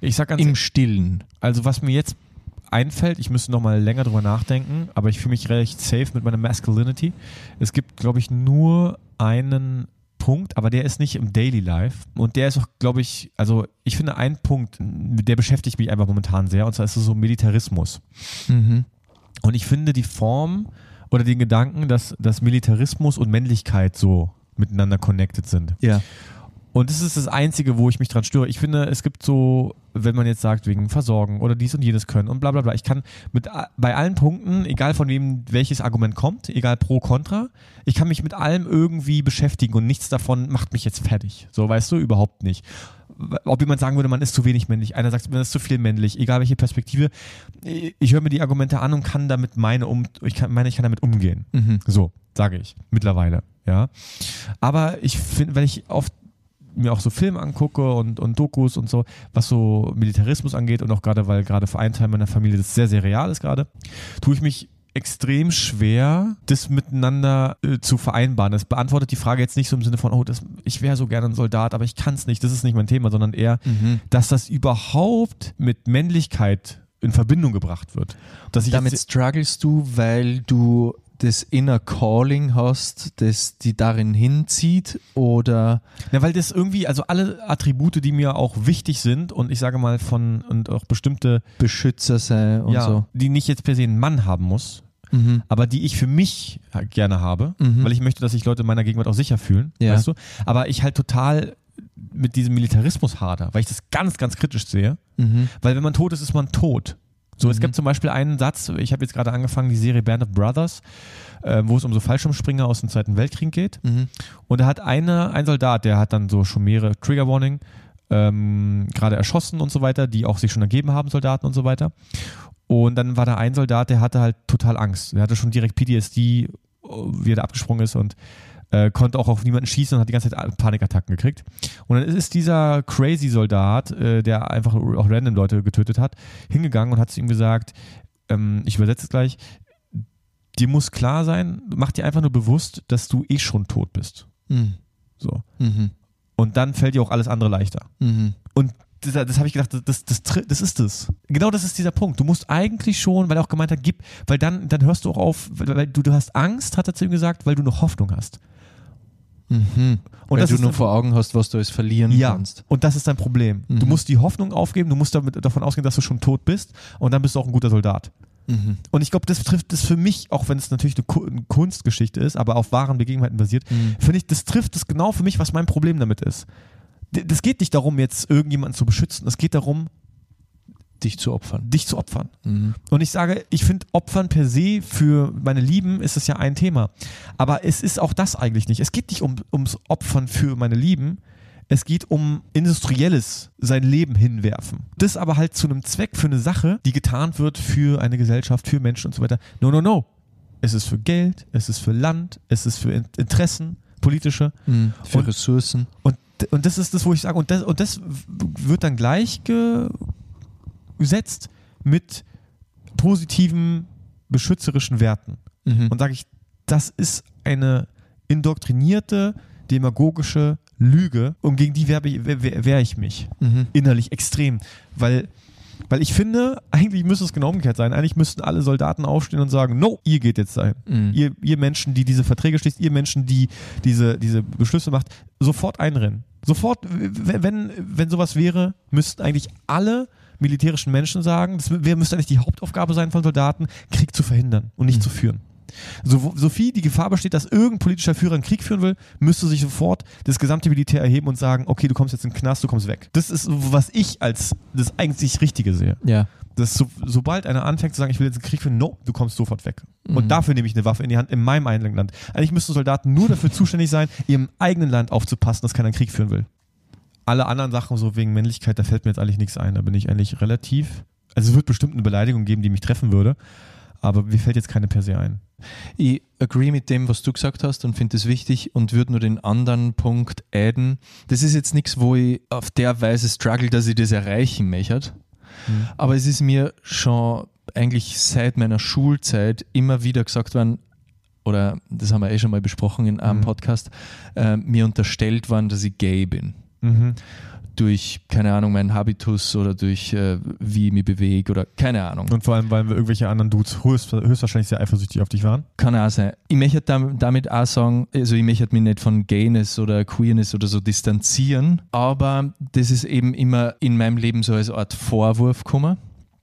im Stillen? Also was mir jetzt einfällt, ich müsste noch mal länger drüber nachdenken, aber ich fühle mich recht safe mit meiner Masculinity. Es gibt, glaube ich, nur einen Punkt, aber der ist nicht im Daily Life und der ist auch, glaube ich, also ich finde einen Punkt, der beschäftigt mich einfach momentan sehr und zwar ist es so Militarismus. Mhm. Und ich finde die Form oder den Gedanken, dass Militarismus und Männlichkeit so miteinander connected sind. Ja. Und das ist das Einzige, wo ich mich dran störe. Ich finde, es gibt so, wenn man jetzt sagt, wegen Versorgen oder dies und jenes können und bla bla bla. Ich kann bei allen Punkten, egal von wem welches Argument kommt, egal pro, contra, ich kann mich mit allem irgendwie beschäftigen und nichts davon macht mich jetzt fertig. So, weißt du, überhaupt nicht. Ob jemand sagen würde, man ist zu wenig männlich, einer sagt, man ist zu viel männlich, egal welche Perspektive. Ich höre mir die Argumente an und kann damit ich kann damit umgehen. Mhm. So, sage ich, mittlerweile, ja. Aber ich finde, wenn ich mir auch so Filme angucke und Dokus und so, was so Militarismus angeht und auch weil gerade für einen Teil meiner Familie das sehr, sehr real ist gerade, tue ich mich extrem schwer, das miteinander zu vereinbaren. Das beantwortet die Frage jetzt nicht so im Sinne von, ich wäre so gerne ein Soldat, aber ich kann es nicht, das ist nicht mein Thema, sondern eher, dass das überhaupt mit Männlichkeit in Verbindung gebracht wird. Damit strugglest du, weil du das Inner Calling hast, das die darin hinzieht oder? Ja, weil das irgendwie, also alle Attribute, die mir auch wichtig sind und ich sage mal und auch bestimmte Beschützer sein und so. Die nicht jetzt per se einen Mann haben muss, aber die ich für mich gerne habe, weil ich möchte, dass sich Leute in meiner Gegenwart auch sicher fühlen, weißt du? Aber ich halt total mit diesem Militarismus hader, weil ich das ganz, ganz kritisch sehe, weil wenn man tot ist, ist man tot. So, es gibt zum Beispiel einen Satz, ich habe jetzt gerade angefangen, die Serie Band of Brothers, wo es um so Fallschirmspringer aus dem Zweiten Weltkrieg geht. Und da hat ein Soldat, der hat dann so schon mehrere Trigger Warning gerade erschossen und so weiter, die auch sich schon ergeben haben, Soldaten und so weiter. Und dann war da ein Soldat, der hatte halt total Angst. Der hatte schon direkt PTSD, wie er da abgesprungen ist und konnte auch auf niemanden schießen und hat die ganze Zeit Panikattacken gekriegt. Und dann ist dieser crazy Soldat, der einfach auch random Leute getötet hat, hingegangen und hat zu ihm gesagt, ich übersetze es gleich, dir muss klar sein, mach dir einfach nur bewusst, dass du eh schon tot bist. So. Und dann fällt dir auch alles andere leichter. Und das habe ich gedacht, das ist das. Genau das ist dieser Punkt. Du musst eigentlich schon, weil er auch gemeint hat, weil dann hörst du auch auf, weil du hast Angst, hat er zu ihm gesagt, weil du noch Hoffnung hast. Und weil du nur vor Augen hast, was du alles verlieren kannst. Und das ist dein Problem. Du musst die Hoffnung aufgeben, du musst davon ausgehen, dass du schon tot bist und dann bist du auch ein guter Soldat. Und ich glaube, das trifft das für mich, auch wenn es natürlich eine Kunstgeschichte ist, aber auf wahren Begebenheiten basiert, finde ich, das trifft es genau für mich, was mein Problem damit ist. Das geht nicht darum, jetzt irgendjemanden zu beschützen, es geht darum, dich zu opfern. Und ich sage, ich finde Opfern per se für meine Lieben ist es ja ein Thema. Aber es ist auch das eigentlich nicht. Es geht nicht ums Opfern für meine Lieben. Es geht um industrielles sein Leben hinwerfen. Das aber halt zu einem Zweck für eine Sache, die getan wird für eine Gesellschaft, für Menschen und so weiter. No. Es ist für Geld, es ist für Land, es ist für Interessen, politische. Für Ressourcen. Und das ist das, wo ich sage, und das wird dann gleichgesetzt mit positiven, beschützerischen Werten. Und sage ich, das ist eine indoktrinierte, demagogische Lüge und gegen die wehre ich mich innerlich extrem, weil ich finde, eigentlich müsste es genau umgekehrt sein. Eigentlich müssten alle Soldaten aufstehen und sagen, no, ihr geht jetzt dahin. Ihr Menschen, die diese Verträge schließt, ihr Menschen, die diese Beschlüsse macht, sofort einrennen. Sofort, wenn sowas wäre, müssten eigentlich alle militärischen Menschen sagen, müsste eigentlich die Hauptaufgabe sein von Soldaten, Krieg zu verhindern und nicht zu führen. Sowie die Gefahr besteht, dass irgendein politischer Führer einen Krieg führen will, müsste sich sofort das gesamte Militär erheben und sagen, okay, du kommst jetzt in den Knast, du kommst weg. Das ist, was ich als das eigentlich Richtige sehe. Ja. Dass sobald einer anfängt zu sagen, ich will jetzt einen Krieg führen, no, du kommst sofort weg. Und dafür nehme ich eine Waffe in die Hand in meinem eigenen Land. Eigentlich müssten Soldaten nur dafür zuständig sein, ihrem eigenen Land aufzupassen, dass keiner einen Krieg führen will. Alle anderen Sachen, so wegen Männlichkeit, da fällt mir jetzt eigentlich nichts ein. Da bin ich eigentlich relativ, also es wird bestimmt eine Beleidigung geben, die mich treffen würde, aber mir fällt jetzt keine per se ein. Ich agree mit dem, was du gesagt hast und finde es wichtig und würde nur den anderen Punkt adden. Das ist jetzt nichts, wo ich auf der Weise struggle, dass ich das erreichen möchte. Aber es ist mir schon eigentlich seit meiner Schulzeit immer wieder gesagt worden, oder das haben wir schon mal besprochen in einem Podcast, mir unterstellt worden, dass ich gay bin. Durch, keine Ahnung, meinen Habitus oder durch wie ich mich bewege oder keine Ahnung. Und vor allem, weil wir irgendwelche anderen Dudes höchstwahrscheinlich sehr eifersüchtig auf dich waren? Kann auch sein. Ich möchte damit auch sagen, also ich möchte mich nicht von Gayness oder Queerness oder so distanzieren, aber das ist eben immer in meinem Leben so als Art Vorwurf gekommen.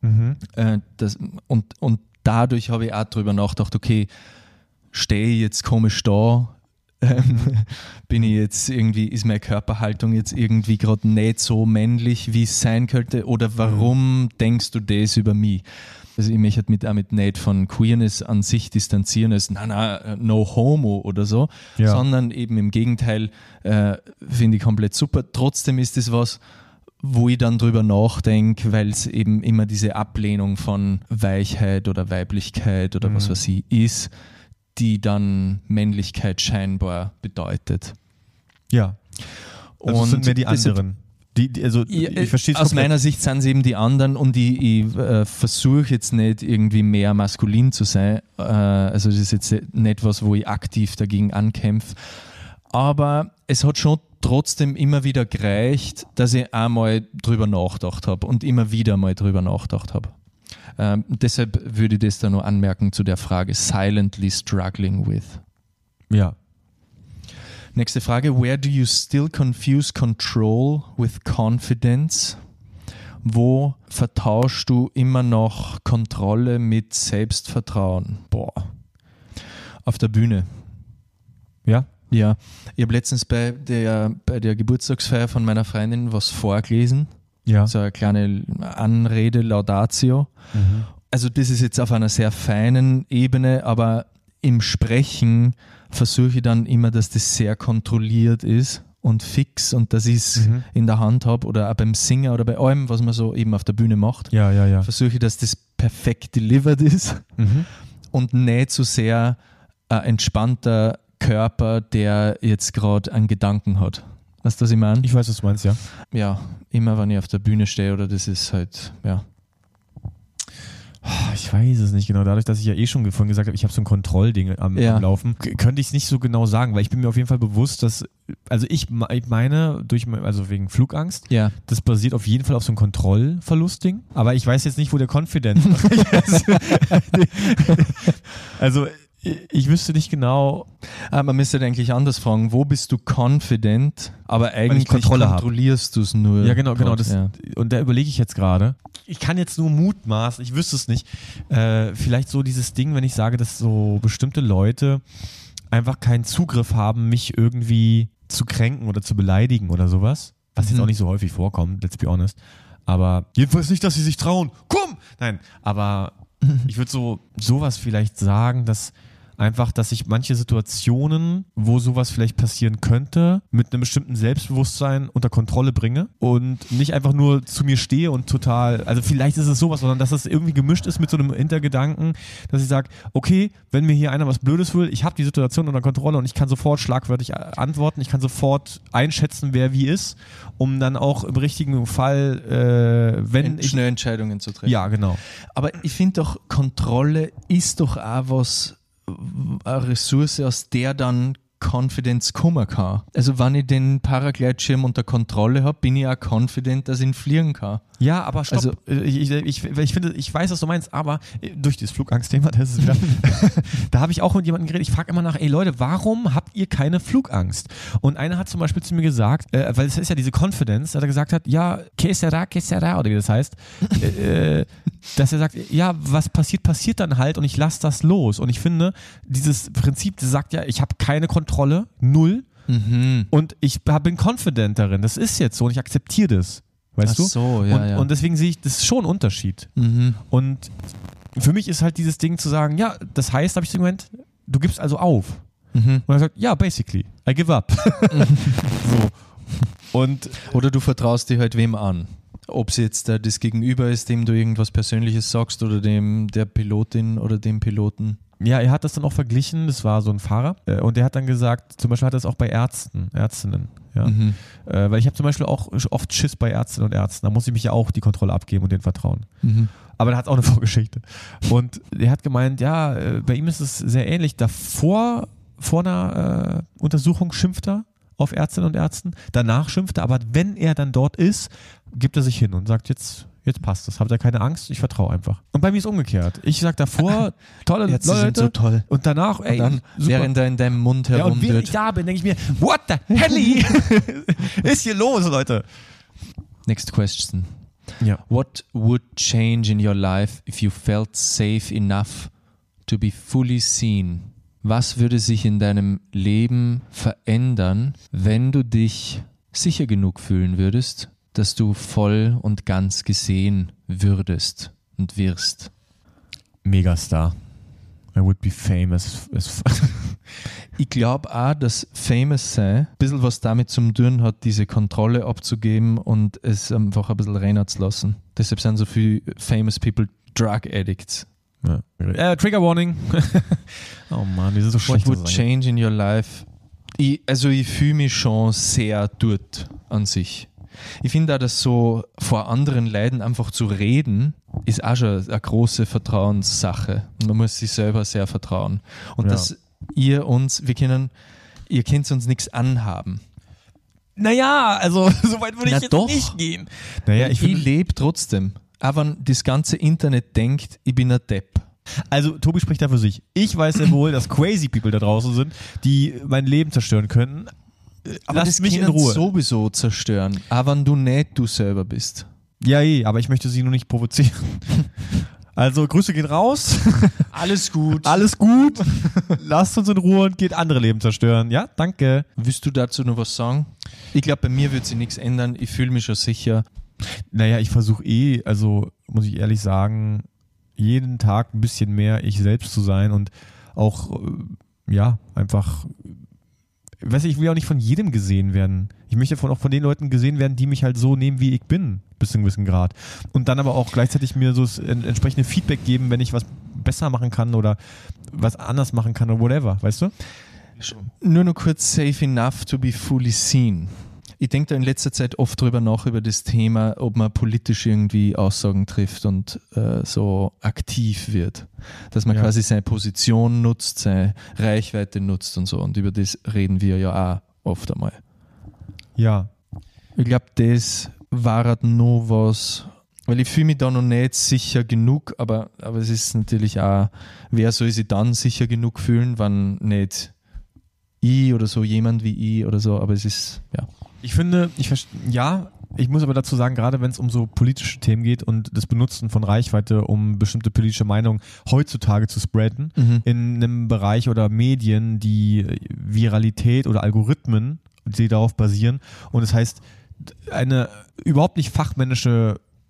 Und dadurch habe ich auch drüber nachgedacht, okay, stehe ich jetzt komisch da? Bin ich jetzt irgendwie, ist meine Körperhaltung jetzt irgendwie gerade nicht so männlich, wie es sein könnte? Oder warum denkst du das über mich? Also ich möchte mich damit nicht von Queerness an sich distanzieren als no homo oder so, sondern eben im Gegenteil, finde ich komplett super. Trotzdem ist es was, wo ich dann drüber nachdenke, weil es eben immer diese Ablehnung von Weichheit oder Weiblichkeit oder was weiß ich ist, die dann Männlichkeit scheinbar bedeutet. Ja. Also und sind mehr die anderen. Ich verstehe es aus meiner Sicht sind es eben die anderen und ich versuche jetzt nicht irgendwie mehr maskulin zu sein. Also das ist jetzt nicht was, wo ich aktiv dagegen ankämpfe. Aber es hat schon trotzdem immer wieder gereicht, dass ich einmal drüber nachgedacht habe und immer wieder mal drüber nachgedacht habe. Deshalb würde ich das da nur anmerken zu der Frage silently struggling with. Ja. Nächste Frage. Where do you still confuse control with confidence? Wo vertauschst du immer noch Kontrolle mit Selbstvertrauen? Auf der Bühne. Ja? Ja. Ich habe letztens bei der Geburtstagsfeier von meiner Freundin was vorgelesen. Ja. So eine kleine Anrede, Laudatio. Also das ist jetzt auf einer sehr feinen Ebene, aber im Sprechen versuche ich dann immer, dass das sehr kontrolliert ist und fix und dass ich es in der Hand habe oder auch beim Singen oder bei allem, was man so eben auf der Bühne macht. Ja. Versuche ich, dass das perfekt delivered ist und nicht so sehr ein entspannter Körper, der jetzt gerade einen Gedanken hat. Weißt du, was ich meine? Ich weiß, was du meinst, ja. Ja, immer wenn ich auf der Bühne stehe oder das ist halt, ja. Ich weiß es nicht genau. Dadurch, dass ich ja schon vorhin gesagt habe, ich habe so ein Kontrollding am Laufen, könnte ich es nicht so genau sagen, weil ich bin mir auf jeden Fall bewusst, dass, also ich meine, also wegen Flugangst, das basiert auf jeden Fall auf so einem Kontrollverlustding, aber ich weiß jetzt nicht, wo der Confidence ist. Also ich wüsste nicht genau. Man müsste eigentlich anders fragen, wo bist du confident, aber eigentlich kontrollierst du es nur. Ja, genau. Und da überlege ich jetzt gerade. Ich kann jetzt nur mutmaßen, ich wüsste es nicht. Vielleicht so dieses Ding, wenn ich sage, dass so bestimmte Leute einfach keinen Zugriff haben, mich irgendwie zu kränken oder zu beleidigen oder sowas. Was jetzt auch nicht so häufig vorkommt, let's be honest. Aber jedenfalls nicht, dass sie sich trauen. Komm! Nein, aber ich würde sowas vielleicht sagen, dass einfach, dass ich manche Situationen, wo sowas vielleicht passieren könnte, mit einem bestimmten Selbstbewusstsein unter Kontrolle bringe und nicht einfach nur zu mir stehe und total, also vielleicht ist es sowas, sondern dass es irgendwie gemischt ist mit so einem Hintergedanken, dass ich sage, okay, wenn mir hier einer was Blödes will, ich habe die Situation unter Kontrolle und ich kann sofort schlagwörtlich antworten, ich kann sofort einschätzen, wer wie ist, um dann auch im richtigen Fall, schnell Entscheidungen zu treffen. Ja, genau. Aber ich finde doch, Kontrolle ist doch auch was, eine Ressource, aus der dann Confidence kommen kann. Also wenn ich den Paragleitschirm unter Kontrolle habe, bin ich auch confident, dass ich ihn fliegen kann. Ja, aber stopp. Also, ich finde, ich weiß, was du meinst, aber durch das Flugangstthema, das ist wieder, da habe ich auch mit jemandem geredet, ich frage immer nach, ey Leute, warum habt ihr keine Flugangst? Und einer hat zum Beispiel zu mir gesagt, weil es ist ja diese Confidence, dass er gesagt hat, ja, que sera, oder wie das heißt, dass er sagt, ja, was passiert dann halt und ich lasse das los. Und ich finde, dieses Prinzip, das sagt ja, ich habe keine Kontrolle, null, und ich bin confident darin, das ist jetzt so und ich akzeptiere das. Weißt du? Ach so, ja, und deswegen sehe ich, das ist schon ein Unterschied. Und für mich ist halt dieses Ding zu sagen, ja, das heißt, habe ich so gemeint, du gibst also auf. Und er sagt, ja, basically, I give up. So. Und oder du vertraust dir halt wem an. Ob es jetzt das Gegenüber ist, dem du irgendwas Persönliches sagst oder dem der Pilotin oder dem Piloten. Ja, er hat das dann auch verglichen, das war so ein Fahrer und der hat dann gesagt, zum Beispiel hat er das auch bei Ärztinnen. Ja? Weil ich habe zum Beispiel auch oft Schiss bei Ärztinnen und Ärzten, da muss ich mich ja auch die Kontrolle abgeben und denen vertrauen. Aber der hat auch eine Vorgeschichte. Und er hat gemeint, ja, bei ihm ist es sehr ähnlich. Davor, vor einer Untersuchung schimpft er auf Ärztinnen und Ärzten, danach schimpft er, aber wenn er dann dort ist, gibt er sich hin und sagt, jetzt passt das. Habt ihr keine Angst? Ich vertraue einfach. Und bei mir ist umgekehrt. Ich sag davor, tolle Ärzte Leute. Sind so toll. Und danach, ey, und dann, während er in deinem Mund herumdürt. Ja, und während ich da bin, denke ich mir, what the hell ist hier los, Leute? Next question. Ja. What would change in your life if you felt safe enough to be fully seen? Was würde sich in deinem Leben verändern, wenn du dich sicher genug fühlen würdest, dass du voll und ganz gesehen würdest und wirst? Megastar. I would be famous. Ich glaube auch, dass famous sein ein bisschen was damit zu tun hat, diese Kontrolle abzugeben und es einfach ein bisschen rein zu lassen. Deshalb sind so viele famous people Drug Addicts. Ja. Trigger Warning. Oh Mann, die sind so schlecht. What would change in your life? Ich fühle mich schon sehr dort an sich. Ich finde auch, dass so vor anderen Leuten einfach zu reden, ist auch schon eine große Vertrauenssache. Und man muss sich selber sehr vertrauen. Und dass ihr könnt uns nichts anhaben. Naja, also so weit würde ich jetzt nicht gehen. Naja, ich lebe trotzdem. Aber wenn das ganze Internet denkt, ich bin ein Depp. Also Tobi spricht da für sich. Ich weiß ja wohl, dass crazy people da draußen sind, die mein Leben zerstören können. Aber lass mich in Ruhe. Sowieso zerstören, aber wenn du nicht du selber bist. Ja, aber ich möchte sie nur nicht provozieren. Also Grüße gehen raus. Alles gut. Alles gut. Lasst uns in Ruhe und geht andere Leben zerstören. Ja, danke. Willst du dazu noch was sagen? Ich glaube, bei mir wird sich nichts ändern. Ich fühle mich schon sicher. Naja, ich versuche also muss ich ehrlich sagen, jeden Tag ein bisschen mehr ich selbst zu sein und auch, einfach... Ich will auch nicht von jedem gesehen werden. Ich möchte auch von den Leuten gesehen werden, die mich halt so nehmen, wie ich bin, bis zu einem gewissen Grad. Und dann aber auch gleichzeitig mir so das entsprechende Feedback geben, wenn ich was besser machen kann oder was anders machen kann oder whatever, weißt du? Nur noch kurz, safe enough to be fully seen. Ich denke da in letzter Zeit oft drüber nach, über das Thema, ob man politisch irgendwie Aussagen trifft und so aktiv wird. Dass man quasi seine Position nutzt, seine Reichweite nutzt und so. Und über das reden wir ja auch oft einmal. Ja. Ich glaube, das war halt noch was, weil ich fühle mich da noch nicht sicher genug, aber es ist natürlich auch, wer soll sich dann sicher genug fühlen, wenn nicht ich oder so, jemand wie ich oder so, aber es ist, Ich finde, ich muss aber dazu sagen, gerade wenn es um so politische Themen geht und das Benutzen von Reichweite, um bestimmte politische Meinungen heutzutage zu spreaden, in einem Bereich oder Medien, die Viralität oder Algorithmen, die darauf basieren und das heißt, eine überhaupt nicht fachmännische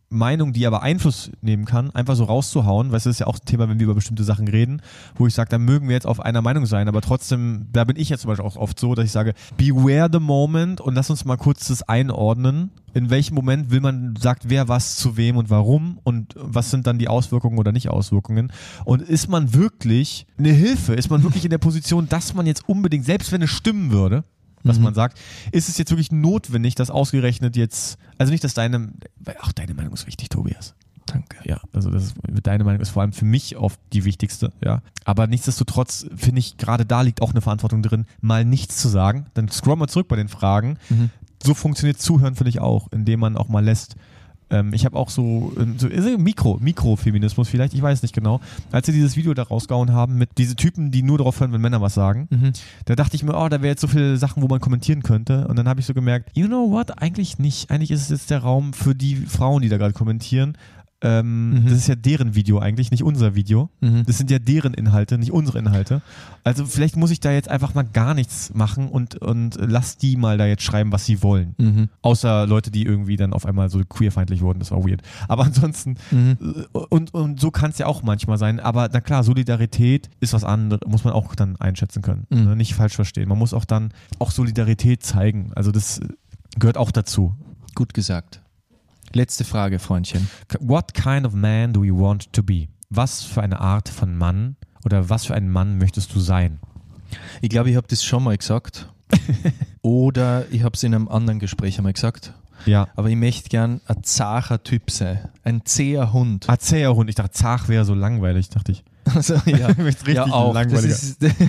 Meinung, die aber Einfluss nehmen kann, einfach so rauszuhauen, weil es ist ja auch ein Thema, wenn wir über bestimmte Sachen reden, wo ich sage, da mögen wir jetzt auf einer Meinung sein, aber trotzdem, da bin ich jetzt zum Beispiel auch oft so, dass ich sage, beware the moment und lass uns mal kurz das einordnen, in welchem Moment sagt wer was zu wem und warum und was sind dann die Auswirkungen oder nicht Auswirkungen und ist man wirklich eine Hilfe, ist man wirklich in der Position, dass man jetzt unbedingt, selbst wenn es stimmen würde, was man sagt, ist es jetzt wirklich notwendig, dass ausgerechnet jetzt, also nicht, dass deine Meinung ist wichtig, Tobias. Danke. Ja, also deine Meinung ist vor allem für mich oft die wichtigste, ja. Aber nichtsdestotrotz finde ich, gerade da liegt auch eine Verantwortung drin, mal nichts zu sagen. Dann scroll mal zurück bei den Fragen. So funktioniert Zuhören, finde ich auch, indem man auch mal lässt. Ich habe auch so Mikrofeminismus vielleicht, ich weiß nicht genau, als sie dieses Video da rausgehauen haben mit diese Typen, die nur darauf hören, wenn Männer was sagen, da dachte ich mir, da wäre jetzt so viele Sachen, wo man kommentieren könnte und dann habe ich so gemerkt, you know what, eigentlich nicht, eigentlich ist es jetzt der Raum für die Frauen, die da gerade kommentieren. Das ist ja deren Video eigentlich, nicht unser Video. Das sind ja deren Inhalte, nicht unsere Inhalte. Also vielleicht muss ich da jetzt einfach mal gar nichts machen und lass die mal da jetzt schreiben, was sie wollen. Außer Leute, die irgendwie dann auf einmal so queerfeindlich wurden, das war weird. Aber ansonsten, und so kann es ja auch manchmal sein. Aber na klar, Solidarität ist was anderes, muss man auch dann einschätzen können. Nicht falsch verstehen. Man muss auch dann auch Solidarität zeigen. Also das gehört auch dazu. Gut gesagt. Letzte Frage, Freundchen. What kind of man do you want to be? Was für eine Art von Mann oder was für ein Mann möchtest du sein? Ich glaube, ich habe das schon mal gesagt. Oder ich habe es in einem anderen Gespräch einmal gesagt. Ja. Aber ich möchte gern ein zacher Typ sein. Ein zäher Hund. Ein zäher Hund. Ich dachte, zach wäre so langweilig, dachte ich. Also, ja, richtig ja auch. langweiliger.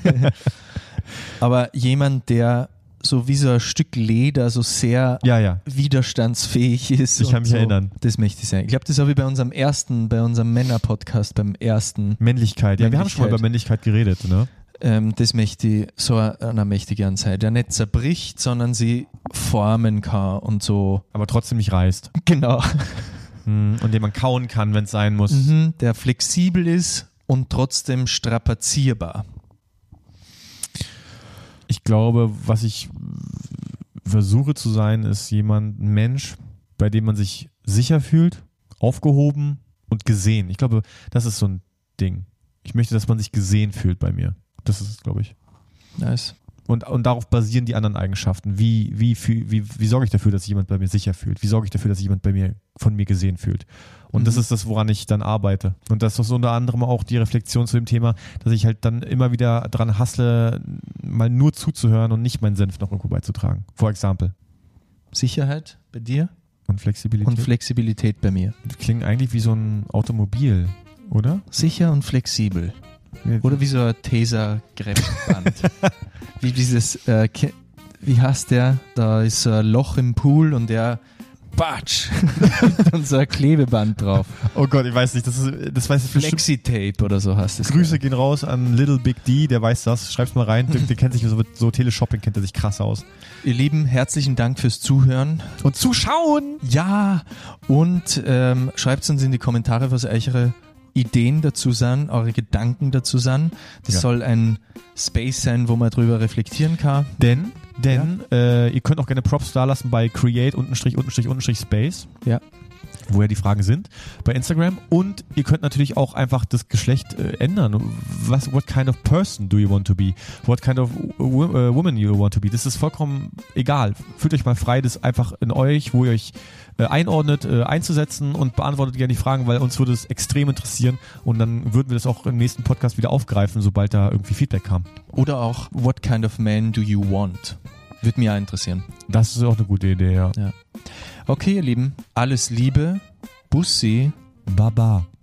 Aber jemand, der so wie so ein Stück Leder so sehr widerstandsfähig ist. Ich kann mich erinnern. Das möchte ich sein. Ich glaube, das habe ich bei unserem Männer-Podcast, beim ersten. Männlichkeit. Ja, wir haben schon mal über Männlichkeit geredet, ne? Das möchte ich, so einer möchte ich gern sein, der nicht zerbricht, sondern sie formen kann und so. Aber trotzdem nicht reißt. Genau. Und den man kauen kann, wenn es sein muss. Der flexibel ist und trotzdem strapazierbar. Ich glaube, was ich versuche zu sein, ist ein Mensch, bei dem man sich sicher fühlt, aufgehoben und gesehen. Ich glaube, das ist so ein Ding. Ich möchte, dass man sich gesehen fühlt bei mir. Das ist es, glaube ich. Nice. Und darauf basieren die anderen Eigenschaften. Wie sorge ich dafür, dass sich jemand bei mir sicher fühlt? Wie sorge ich dafür, dass sich jemand von mir gesehen fühlt? Und das ist das, woran ich dann arbeite. Und das ist unter anderem auch die Reflexion zu dem Thema, dass ich halt dann immer wieder dran hassle, mal nur zuzuhören und nicht meinen Senf noch irgendwo beizutragen. For example. Sicherheit bei dir? Und Flexibilität? Und Flexibilität bei mir. Das klingt eigentlich wie so ein Automobil, oder? Sicher und flexibel. Oder wie so ein Taser-Greifband. Wie dieses, wie heißt der? Da ist so ein Loch im Pool und der Batsch! Und so ein Klebeband drauf. Oh Gott, ich weiß nicht, das weiß ich Flexitape oder so heißt es. Grüße gehen raus an Little Big D, der weiß das. Schreib's mal rein, der kennt sich so Teleshopping, kennt er sich krass aus. Ihr Lieben, herzlichen Dank fürs Zuhören. Und Zuschauen! Ja! Und schreibt uns in die Kommentare, was eure Ideen dazu sind, eure Gedanken dazu sind. Das soll ein Space sein, wo man drüber reflektieren kann. Denn ihr könnt auch gerne Props da lassen bei create__space. Ja. Woher die Fragen sind, bei Instagram. Und ihr könnt natürlich auch einfach das Geschlecht ändern. What kind of person do you want to be? What kind of woman you want to be? Das ist vollkommen egal. Fühlt euch mal frei, das einfach in euch, wo ihr euch einordnet, einzusetzen und beantwortet gerne die Fragen, weil uns würde es extrem interessieren und dann würden wir das auch im nächsten Podcast wieder aufgreifen, sobald da irgendwie Feedback kam. Oder auch, what kind of man do you want? Würde mich auch interessieren. Das ist auch eine gute Idee, ja. Okay, ihr Lieben, alles Liebe, Bussi, Baba.